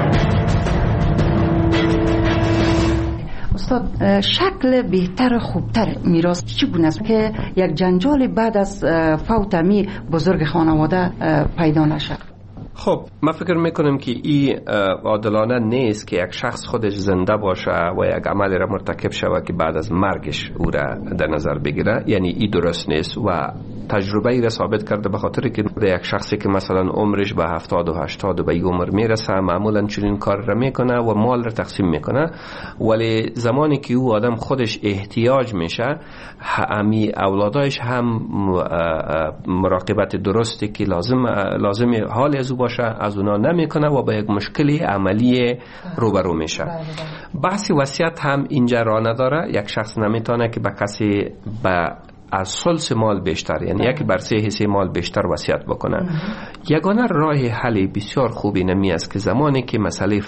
استاد شکل بهتر خوبتر میراث چگونه است که یک جنجال بعد از فوت می بزرگ خانواده پیدا نشه؟ خب من فکر میکنم که این عادلانه نیست که یک شخص خودش زنده باشه و یک عملی را مرتکب شود که بعد از مرگش او را در نظر بگیره، یعنی این درست نیست و تجربه ای را ثابت کرده، به خاطر که یک شخصی که مثلا عمرش به 70 و 80 و به عمر میرسه معمولا چنین کار را میکنه و مال را تقسیم میکنه، ولی زمانی که او آدم خودش احتیاج میشه همی اولادایش هم مراقبت درستی که لازم حال از او باشه از اونا نمیکنه و با یک مشکلی عملی روبرو میشه. بحث وصیت هم اینجا را نداره، یک شخص نمیتونه که به کسی از ثلث مال بیشتر، یعنی یکی بر 3 حصه مال بیشتر وصیت بکنه. یگانه راه حل بسیار خوبی نمی است که زمانی که مسئله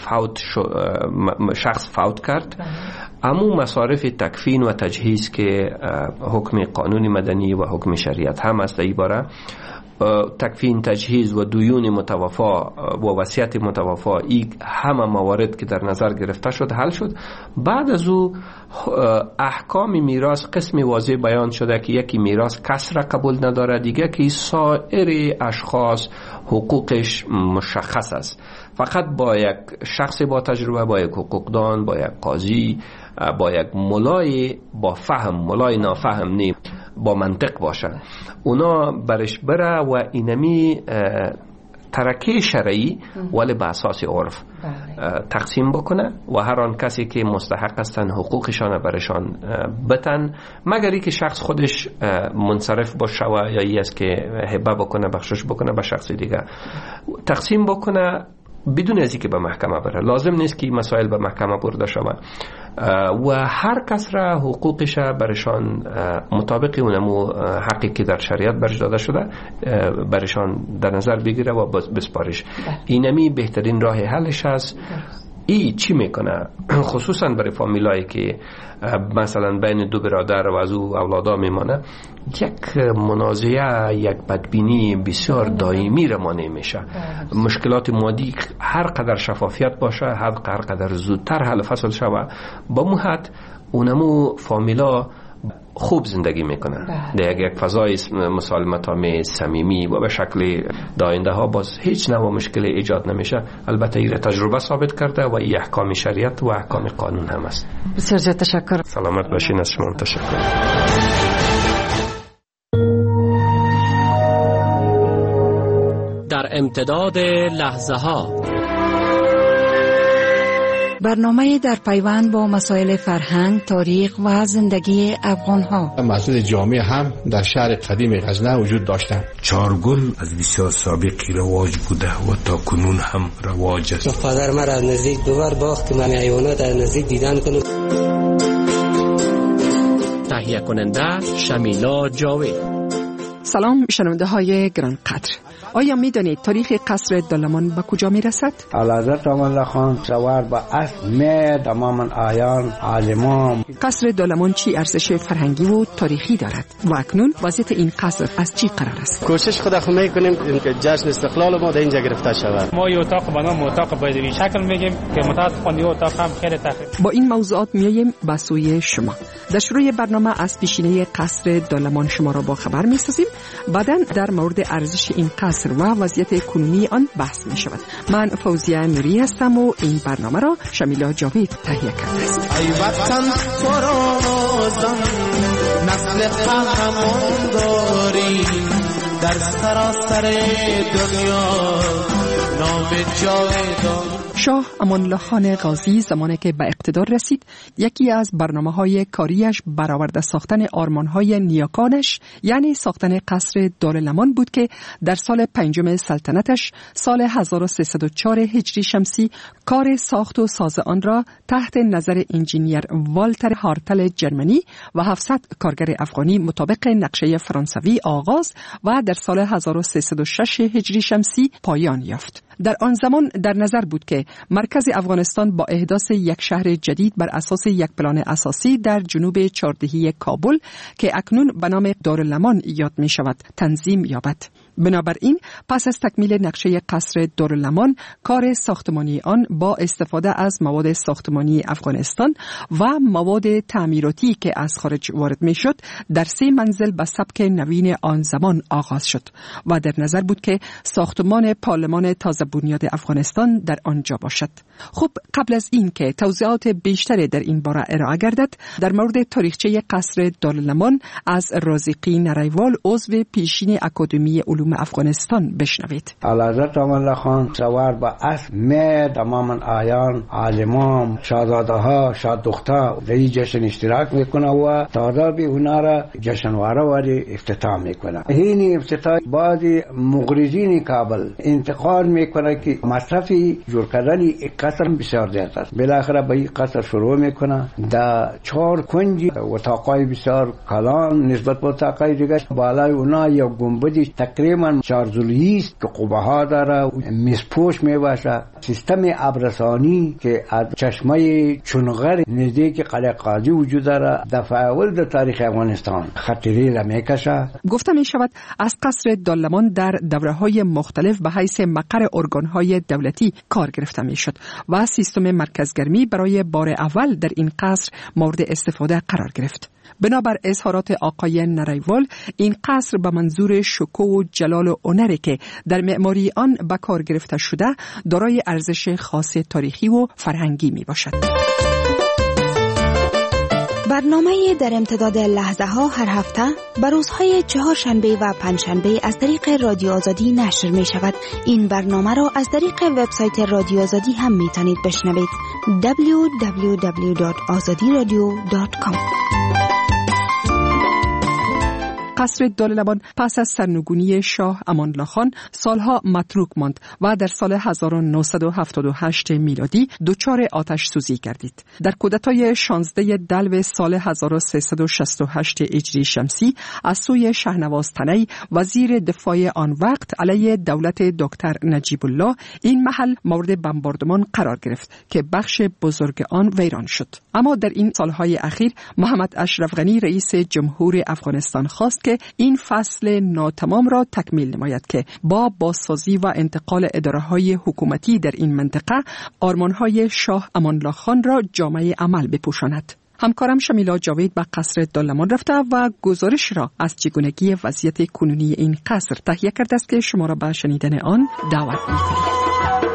شخص فوت کرد اما مصارف تکفین و تجهیز که حکم قانون مدنی و حکم شریعت هم است ای باره، تکفین، تجهیز و دیون متوفا و وصیت متوفا، این همه موارد که در نظر گرفته شد حل شد. بعد از او احکام میراث قسم واضح بیان شده که یکی میراث کس را قبول نداره، دیگه که سایر اشخاص حقوقش مشخص است، فقط با یک شخص با تجربه، با یک حقوقدان، با یک قاضی، با یک ملای با فهم، ملای نافهم نیم، با منطق باشه، اونا برش بره و اینمی ترکه شرعی ولی به اساس عرف تقسیم بکنه و هر آن کسی که مستحق هستن حقوقشان برشان بتن، مگری که شخص خودش منصرف باشه و یا ای است که هبه بکنه، بخشش بکنه به شخص دیگه، تقسیم بکنه بدون از اینکه به محکمه بره. لازم نیست که این مسائل به محکمه برده شود. و هر کس را حقوقش برشان مطابق اونمو حقی که در شریعت برش داده شده برشان در نظر بگیره و بسپارش. اینمی بهترین راه حلش هست. چی میکنه خصوصا برای فامیلایی که مثلا بین دو برادر و از او اولادا میمانه، یک منازعه، یک بدبینی بسیار دائمی رمانه میشه. مشکلات مادی هر قدر شفافیت باشه، هر قدر زودتر حل فصل شوه، با موحد اونمو فامیلا خوب زندگی میکنن در یک فضای مسالمت آمیز صمیمی و به شکل داینده ها باز هیچ نوع مشکل ایجاد نمیشه. البته این تجربه ثابت کرده و این احکام شریعت و احکام قانون هم است. بسیار زیاد تشکر. سلامت باشین. از شما تشکر. در امتداد لحظه ها برنامه در پیوند با مسائل فرهنگ، تاریخ و زندگی افغان ها. مسجد جامع هم در شهر قدیم غزنه وجود داشتند. چارگل از بسیار سابقی رواج بوده و تا کنون هم رواج است. پدر من از نزدیک دوبار باخت که من حیوانات از نزدیک دیدن کنم. تهیه کننده شمیلا جاوید. سلام شنونده های گرانقدر. آیا می دانید تاریخ قصر دولمان به کجا می رسد؟ اعلیحضرت امان الله خان سوار به اسب می تماما آیان عالمان. قصر دولمان چی ارزش فرهنگی و تاریخی دارد و اکنون وضعیت این قصر از چی قرار است؟ کوشش خود خو میکنیم که جشن استقلال ما در اینجا گرفته شود. ما یه اتاق به نام اتاق بایدوی شکل میگیم که متاسفانه این اتاق هم خیلی تخریب. با این موضوعات میایم به سوی شما. در شروع برنامه از پیشینه قصر دولمان شما را با خبر میسازیم. بعداً در مورد ارزش این قصر و وضعیت کنونی آن بحث می شود. من فوزیه نوری هستم و این برنامه را شمیلا جاوید تهیه کرده است. ای وطن فرازم نسل قهرمان داری در سراسر دنیا نام جاودان. شاه امان الله خان غازی زمانی که به اقتدار رسید، یکی از برنامه‌های کاریش برآورده ساختن آرمان‌های نیاکانش یعنی ساختن قصر دارالمان بود که در سال 5 سلطنتش سال 1304 هجری شمسی کار ساخت و ساز آن را تحت نظر انجینیر والتر هارتل جرمنی و 700 کارگر افغانی مطابق نقشه فرانسوی آغاز و در سال 1306 هجری شمسی پایان یافت. در آن زمان در نظر بود که مرکز افغانستان با احداث یک شهر جدید بر اساس یک پلان اساسی در جنوب چهاردهی کابل که اکنون به نام دارالمان یاد می شود تنظیم یابد. بنابراین پس از تکمیل نقشه قصر دارالمان، کار ساختمانی آن با استفاده از مواد ساختمانی افغانستان و مواد تعمیراتی که از خارج وارد می شد در 3 منزل به سبک نوین آن زمان آغاز شد و در نظر بود که ساختمان پارلمان تازه بنیاد افغانستان در آنجا باشد. خب قبل از این که توضیحات بیشتری در این باره ارائه گردد، در مورد تاریخچه قصر دارالمان از رازقی نریوال عضو پیشین اکادمی علوم افغانستان بشنوید. اعلیحضرت امان الله خان سوار به اسب می تماما آیان عالمان شاهزاده ها شاد دختر در این جشن اشتراک میکنه و تعداد اونا را جشنواره واری افتتاح میکنه. این افتتاح بعضی مغرضین کابل انتقاد میکنه که مصرفی جور کردن قصر بسیار زیاد است. بالاخره به این قصر شروع میکنه. در 4 کنج اتاقای بسیار کلان نسبت به اتاقای دیگه، بالای اونا یک گنبدی تقریبا 4 ضلعی است که قبه ها داره، میزپوش میباشه، سیستم ابرسانی که از چشمه چونغر نزدیک قلعه قاضی وجود داره. دفعه اول در تاریخ افغانستان خطری را میکشه. گفته می شود از قصر دارالمان در دوره‌های مختلف به حیث مقر ارگان‌های دولتی کار گرفته میشد و سیستم مرکزگرمی برای بار اول در این قصر مورد استفاده قرار گرفت. بنابر اظهارات آقای نریوال، این قصر به منظور شکوه و جلال و هنری که در معماری آن به کار گرفته شده دارای ارزش خاص تاریخی و فرهنگی می باشد. برنامه در امتداد لحظه ها هر هفته بر روزهای چهارشنبه و پنجشنبه از طریق رادیو آزادی نشر می شود. این برنامه را از طریق وبسایت رادیو آزادی هم می توانید بشنوید. www.azadiradio.com. قصر دارالمان پس از سرنگونی شاه امان‌الله خان سالها متروک ماند و در سال 1978 میلادی دچار آتش سوزی گردید. در کودتای 16 دلو سال 1368 هجری شمسی از سوی شهنواز تنی وزیر دفاع آن وقت علیه دولت دکتر نجیب الله این محل مورد بمباردمان قرار گرفت که بخش بزرگ آن ویران شد. اما در این سالهای اخیر محمد اشرف غنی رئیس جمهور افغانستان خواست که این فصل ناتمام را تکمیل نماید که با بازسازی و انتقال اداره‌های حکومتی در این منطقه آرمان‌های شاه امان‌الله خان را جامعه عمل بپوشاند. همکارم شمیلا جاوید به قصر دارالمان رفته و گزارش را از چگونگی وضعیت کنونی این قصر تهیه کرده است که شما را به شنیدن آن دعوت می‌کنیم.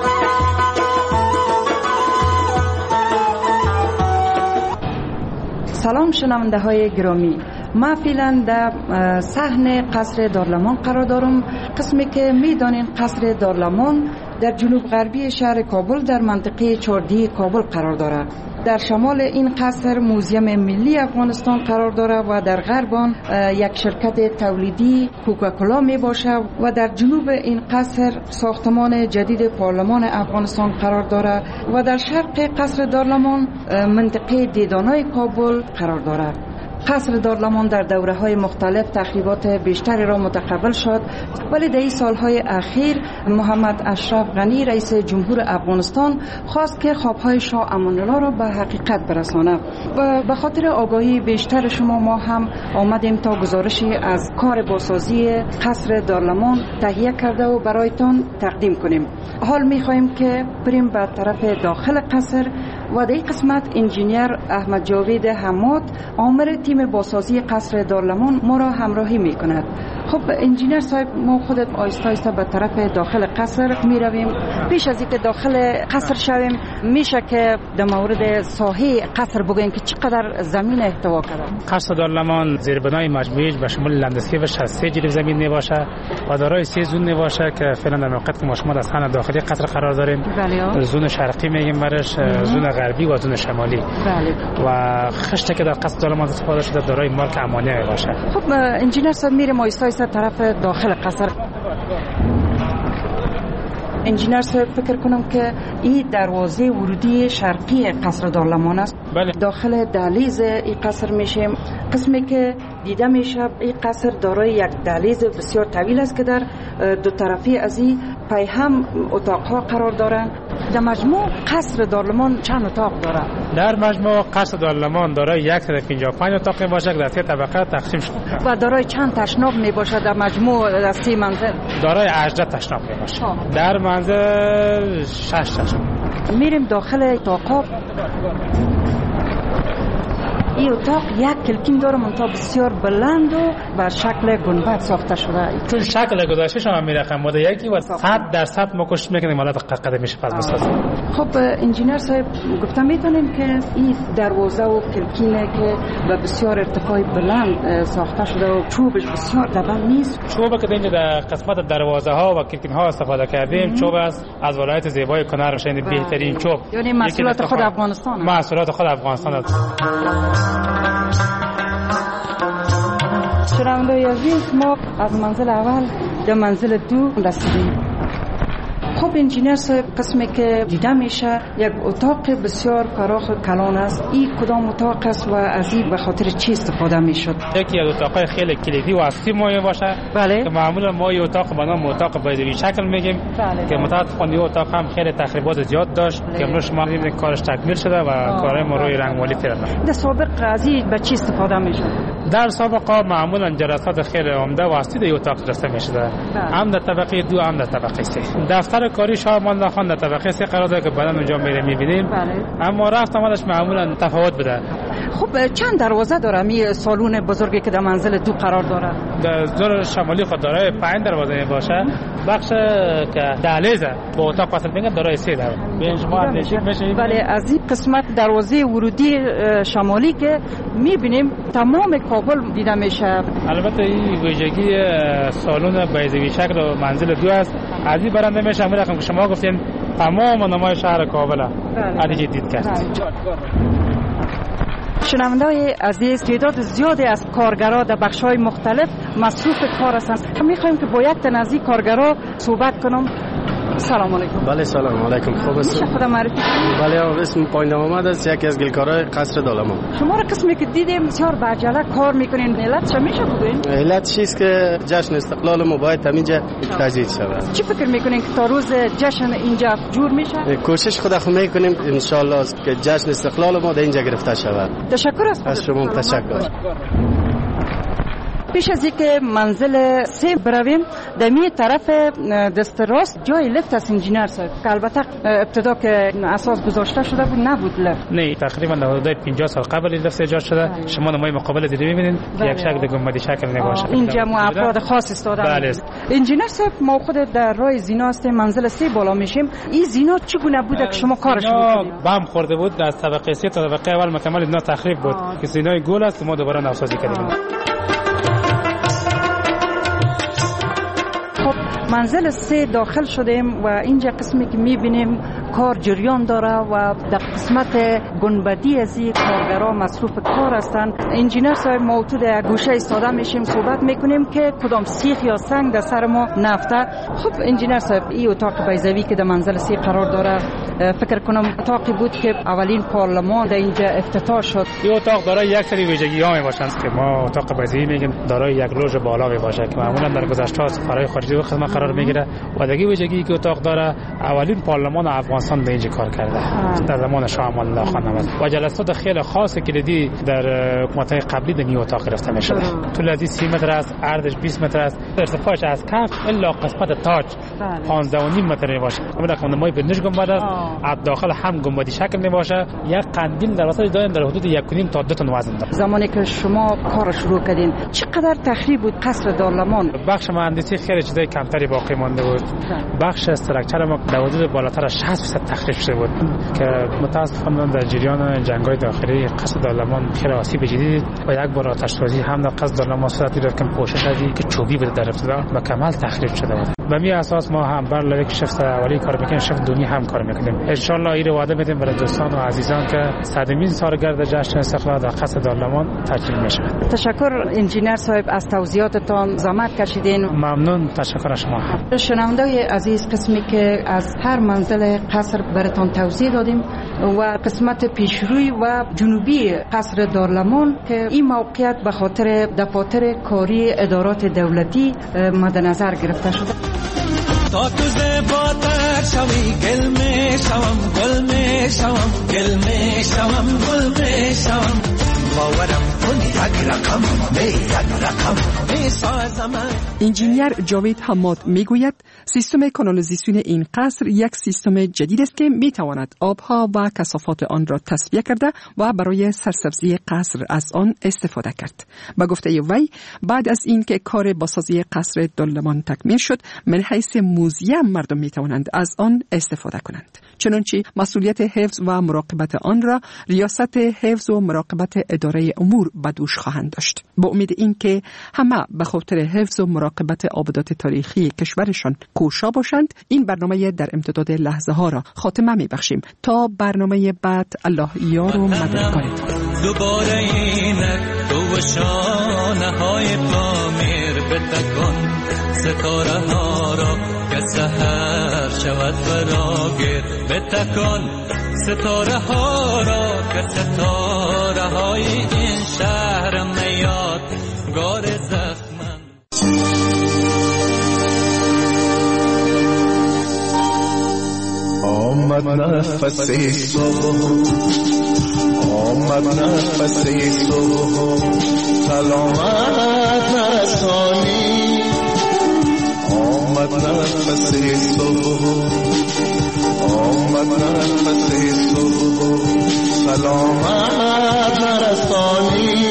سلام شنونده های گرامی، ما فعلا در صحن قصر دارالمان قرار دارم. قسمی که میدانین قصر دارالمان در جنوب غربی شهر کابل در منطقه چاردی کابل قرار دارد. در شمال این قصر موزیم ملی افغانستان قرار دارد و در غرب آن یک شرکت تولیدی کوکاکولا می باشد و در جنوب این قصر ساختمان جدید پارلمان افغانستان قرار دارد و در شرق قصر دارالمان منطقه دیدانای کابل قرار دارد. قصر دارالمان در دوره‌های مختلف تخریبات بیشتری را متقبل شد، ولی در این سالهای اخیر محمد اشرف غنی رئیس جمهور افغانستان خواست که خوابهای شاه امان‌الله را به حقیقت برساند و به خاطر آگاهی بیشتر شما ما هم آمدیم تا گزارشی از کار بازسازی قصر دارالمان تهیه کرده و برایتان تقدیم کنیم. حال می‌خواهیم که بریم به طرف داخل قصر و در این قسمت انجینیر احمد جاوید حماد عامل تیم بازسازی قصر دارالمان ما را همراهی می کند. خب انجینیر صاحب، ما خودت آیسته آیسته به طرف داخل قصر می رویم. پیش از اینکه داخل قصر شویم میشه که در مورد ساحه قصر بگوییم که چقدر زمین احتوا کرده؟ قصر دارالمان زیربنای مجموعی به شمول لندسکی و 63 جریب زمین می باشه و دارای 3 زون می باشه که فعلا در موقعیت که ما شما در صحن داخلی قصر قرار داریم. بله. زون شرقی میگیم برش، زون غربی و زون شمالی. بله. و خشتی که در قصر دارالمان استفاده شده دارای مارک امانی می باشه. خب انجینیر صاحب میریم آیسته طرف داخل قصر. انجینیر صاحب فکر کنم که این دروازه ورودی شرقی قصر دارالمان است. بله. داخل دهلیز این قصر میشیم. قسمی که دیده میشه این قصر دارای یک دهلیز بسیار طویل است که در دو طرفی از این پای هم اتاقها قرار دارند. در مجموع قصر دارالمان چند اتاق دارد؟ در مجموع قصر دارالمان دارای 155 اتاق می باشد که در 3 طبقه تقسیم شده و دارای چند تشناب می باشد در مجموع در 3 منزل؟ دارای 18 تشناب می باشد. در منزل 6 تشناب. میریم داخل اتاقها. این اتاق یک کلکین داره منتها بسیار بلند و بر شکل گنبد ساخته شده. چون شکل گذاشته شما میرقم ماده یکی و 100% ما کوشش میکنیم حالت قدم میشه پس بسازیم. خب انجینیر صاحب گفتم میتونیم که این دروازه و کلکینه که به بسیار ارتفاع بلند ساخته شده و چوبش بسیار دبل نیست. چوبه که اینجا در قسمت دروازه ها و کلکین ها استفاده کردیم چوب است از ولایت زیبای کنر روشن بهترین چوب. یعنی محصولات خود افغانستان. محصولات خود افغانستان است. شنونده عزیز، ما از منزل اول به منزل 2 رسیدیم. خب انجینیر صاحب قسمی که دیده میشه یک اتاق بسیار فراخ و کلان است. این کدام اتاق است و از این به خاطر چی استفاده میشد؟ یکی از اتاقای خیلی کلیدی و اصلی ما باشه. بله. که معمولا ما این اتاق به نام اتاق بیضوی شکل میگیم. بله. که متاسفانه این اتاق هم خیلی تخریبات زیاد داشت. که امروز شما دیدین کارش تکمیل شده و کارهای ما روی رنگمالی پیرامد. در سابق از این به چی استفاده میشد؟ در سابقه معمولا جلسات خیلی عمده و اصلی در اتاق جلسه میشده. هم در طبقه 2 هم در طبقه 3. دفتر کاری شاه امان‌الله خان در طبقه 3 قرار داره که بعدا اونجا میبینیم. بله. اما رفت آمدش معمولا تفاوت بده. خب چند دروازه داره می سالون بزرگی که در منزل 2 قرار داره؟ در دور شمالی خود داره 5 دروازه باشه. بخش که دهلیزه با اتاق فاصله میگن داره 3 دروازه. ببین شما بله. از این قسمت دروازه ورودی شمالی که میبینیم تمام کابل دیده میشه. البته این ویژگی سالن بیضوی شکل و منزل 2 است. از این برنده میشه میرقم که شما گفتین تمام نمای شهر کابل دیگه دید کرد. شنونده‌های عزیز، تعداد زیادی از کارگران در بخش‌های مختلف مصروف کار هستند. می‌خوایم که با یک تن از این کارگران صحبت کنم. سلام علیکم. بله سلام علیکم. خوب است؟ میشه خودم معرفی کنید؟ بله اسم پایین محمد است، یکی از گلکارای قصر دولمان. شما را قسمی که دیدیم بسیار با عجله کار میکنین، علت چه میشه بگوین؟ علت چیست که جشن استقلال ما باید همینجا تجدید شود. چی فکر میکنین که تا روز جشن اینجا جور میشه؟ کوشش خود خود میکنیم ان شاء الله که جشن استقلال ما در اینجا گرفته شود. تشکر از شما. تشکر. پیش از اینکه منزل 3 برویم در می طرف دست راست جای لفت است انجینر صاحب که البته ابتدا که اساس گذاشته شده بود نبود لفت. نه تقریبا در 50 سال قبل لفت ایجاد شده. شما نمای مقابل دیدی می‌بینید یک شکل گنبدی شکل نباشه. اینجا مو افراد خاص استفاده. بله. انجینر صاحب ما خود در راه زینا هستیم، منزل 3 بالا میشیم. این زینا چگونه بوده که شما کارش می‌کنید؟ بم خورده بود از طبقه 3 تا طبقه اول مکمل اینا تخریب بود که زینای گل است ما دوباره نوسازی کردیم. منزل 3 داخل شدیم و اینجا قسمی که میبینیم کار جریان داره و در قسمت گنبدی از این کارگرها مصروف کار هستند. انجینر صاحب ما تو در گوشه ایستاده میشیم صحبت میکنیم که کدام سیخ یا سنگ در سر ما نفته. خب انجینر صاحب این اتاق بیضوی که در منزل 3 قرار داره فکر کنم اتاقی بود که اولین پارلمان در اینجا افتتاح شد. این اتاق دارای یک سری ویژگی‌ها میباشند که ما اتاق بیضوی میگیم دارای یک لوژ بالا میباشه که معمولا در گذشته سفرهای خارجی و خدمت قرار میگیره و دیگه ویژگی که اتاق داره اولین پارلمان افغانستان به اینجا کار کرده در زمان شاه امان الله خان و جلسات خیلی خاص کلیدی در حکومت‌های قبلی در این اتاق گرفته میشده. طول از 30 متر است، عرضش 20 متر است، ارتفاعش از کف الا قسمت تاج 15.5 متر میباشه. اما در نمای بنش گنبد است، از داخل هم گنبدی شکل میباشه. یک قندیل در وسط داریم در حدود 1.5 تا 2 تن وزن داره. زمانی که شما کار شروع کردین چقدر تخریب بود قصر دارلمان؟ بخش مهندسی خیلی چیزای کمتری باقی مانده بود. بخش استراکچر ما در حدود بالاتر از 60% تخریب شده بود که متاسفانه در جریان جنگ‌های داخلی قصر دارلمان خیلی آسیب جدی و یک بار آتش سوزی هم در قصر دارلمان صورت گرفت که پوشش شدی که چوبی بود در ابتدا و کامل تخریب شده بود. به می اساس ما هم بر لایق شفت اولی کار میکنیم، شفت دومی هم کار میکنیم. ان شاء الله این وعده میدیم برای دوستان و عزیزان که 100مین سالگرد جشن استقلال در قصر دارلمان تجلیل میشه. تشکر انجینر صاحب از توضیحاتتان، زحمت کشیدین. ممنون. تشکر از شما. شنونده‌های عزیز قسمی که از هر منزل قصر براتون توضیح دادیم و قسمت پیشروی و جنوبی قصر دارلمان که این موقعیت به خاطر دفاتر کاری ادارات دولتی مد نظر گرفته شده. تا تو زیباتر شوی گل می شوم، گل می شوم، گل می شوم، گل می شوم، باورم کنی یک رقم می یک رقم می سازم. انجینیر جاوید حماد میگوید سیستم کانالیزاسیون این قصر یک سیستم جدید است که میتواند آبها و کثافات آن را تصفیه کرده و برای سرسبزی قصر از آن استفاده کرد. با گفته وی بعد از اینکه کار بازسازی قصر دارلمان تکمیل شد من حیث موزیم مردم میتوانند از آن استفاده کنند. چنانچه مسئولیت حفظ و مراقبت آن را ریاست حفظ و مراقبت اداره امور به دوش خواهند داشت. با امید اینکه همه به خاطر حفظ و مراقبت آبادات تاریخی کشورشان کوشا باشند این برنامه در امتداد لحظه ها را خاتمه میبخشیم تا برنامه بعد. الله یار و مددگارتان. دوباره اینک تو شانه های تعمیر بتکن ستاره ها را که سحر شود براگیر بتکن ستاره ها را که ستاره های این شهر میاد گار زخمن. آمد نفس صبح، آمد نفس صبح، سلامت نرسانی. آمد نفس صبح، آمد نفس صبح، سلامت نرسانی.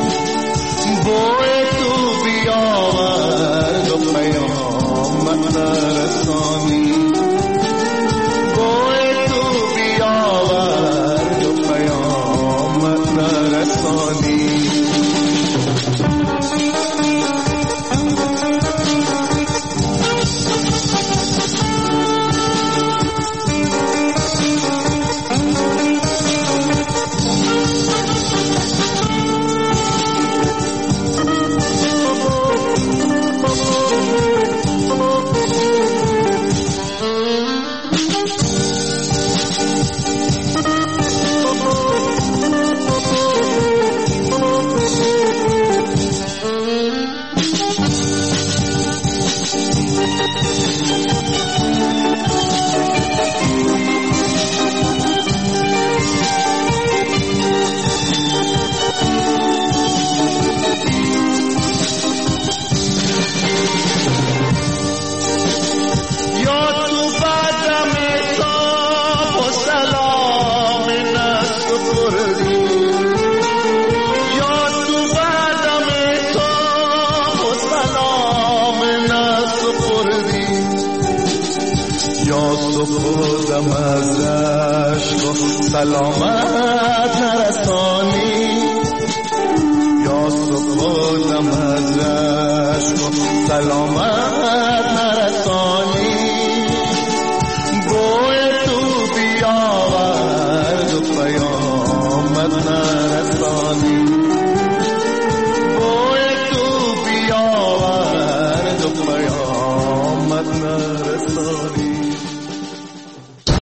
بوی تو بیاورد و پیامت نرسانی. سپردم از رشک و سلامت نرسانی یا سپردم از رشک و سلامت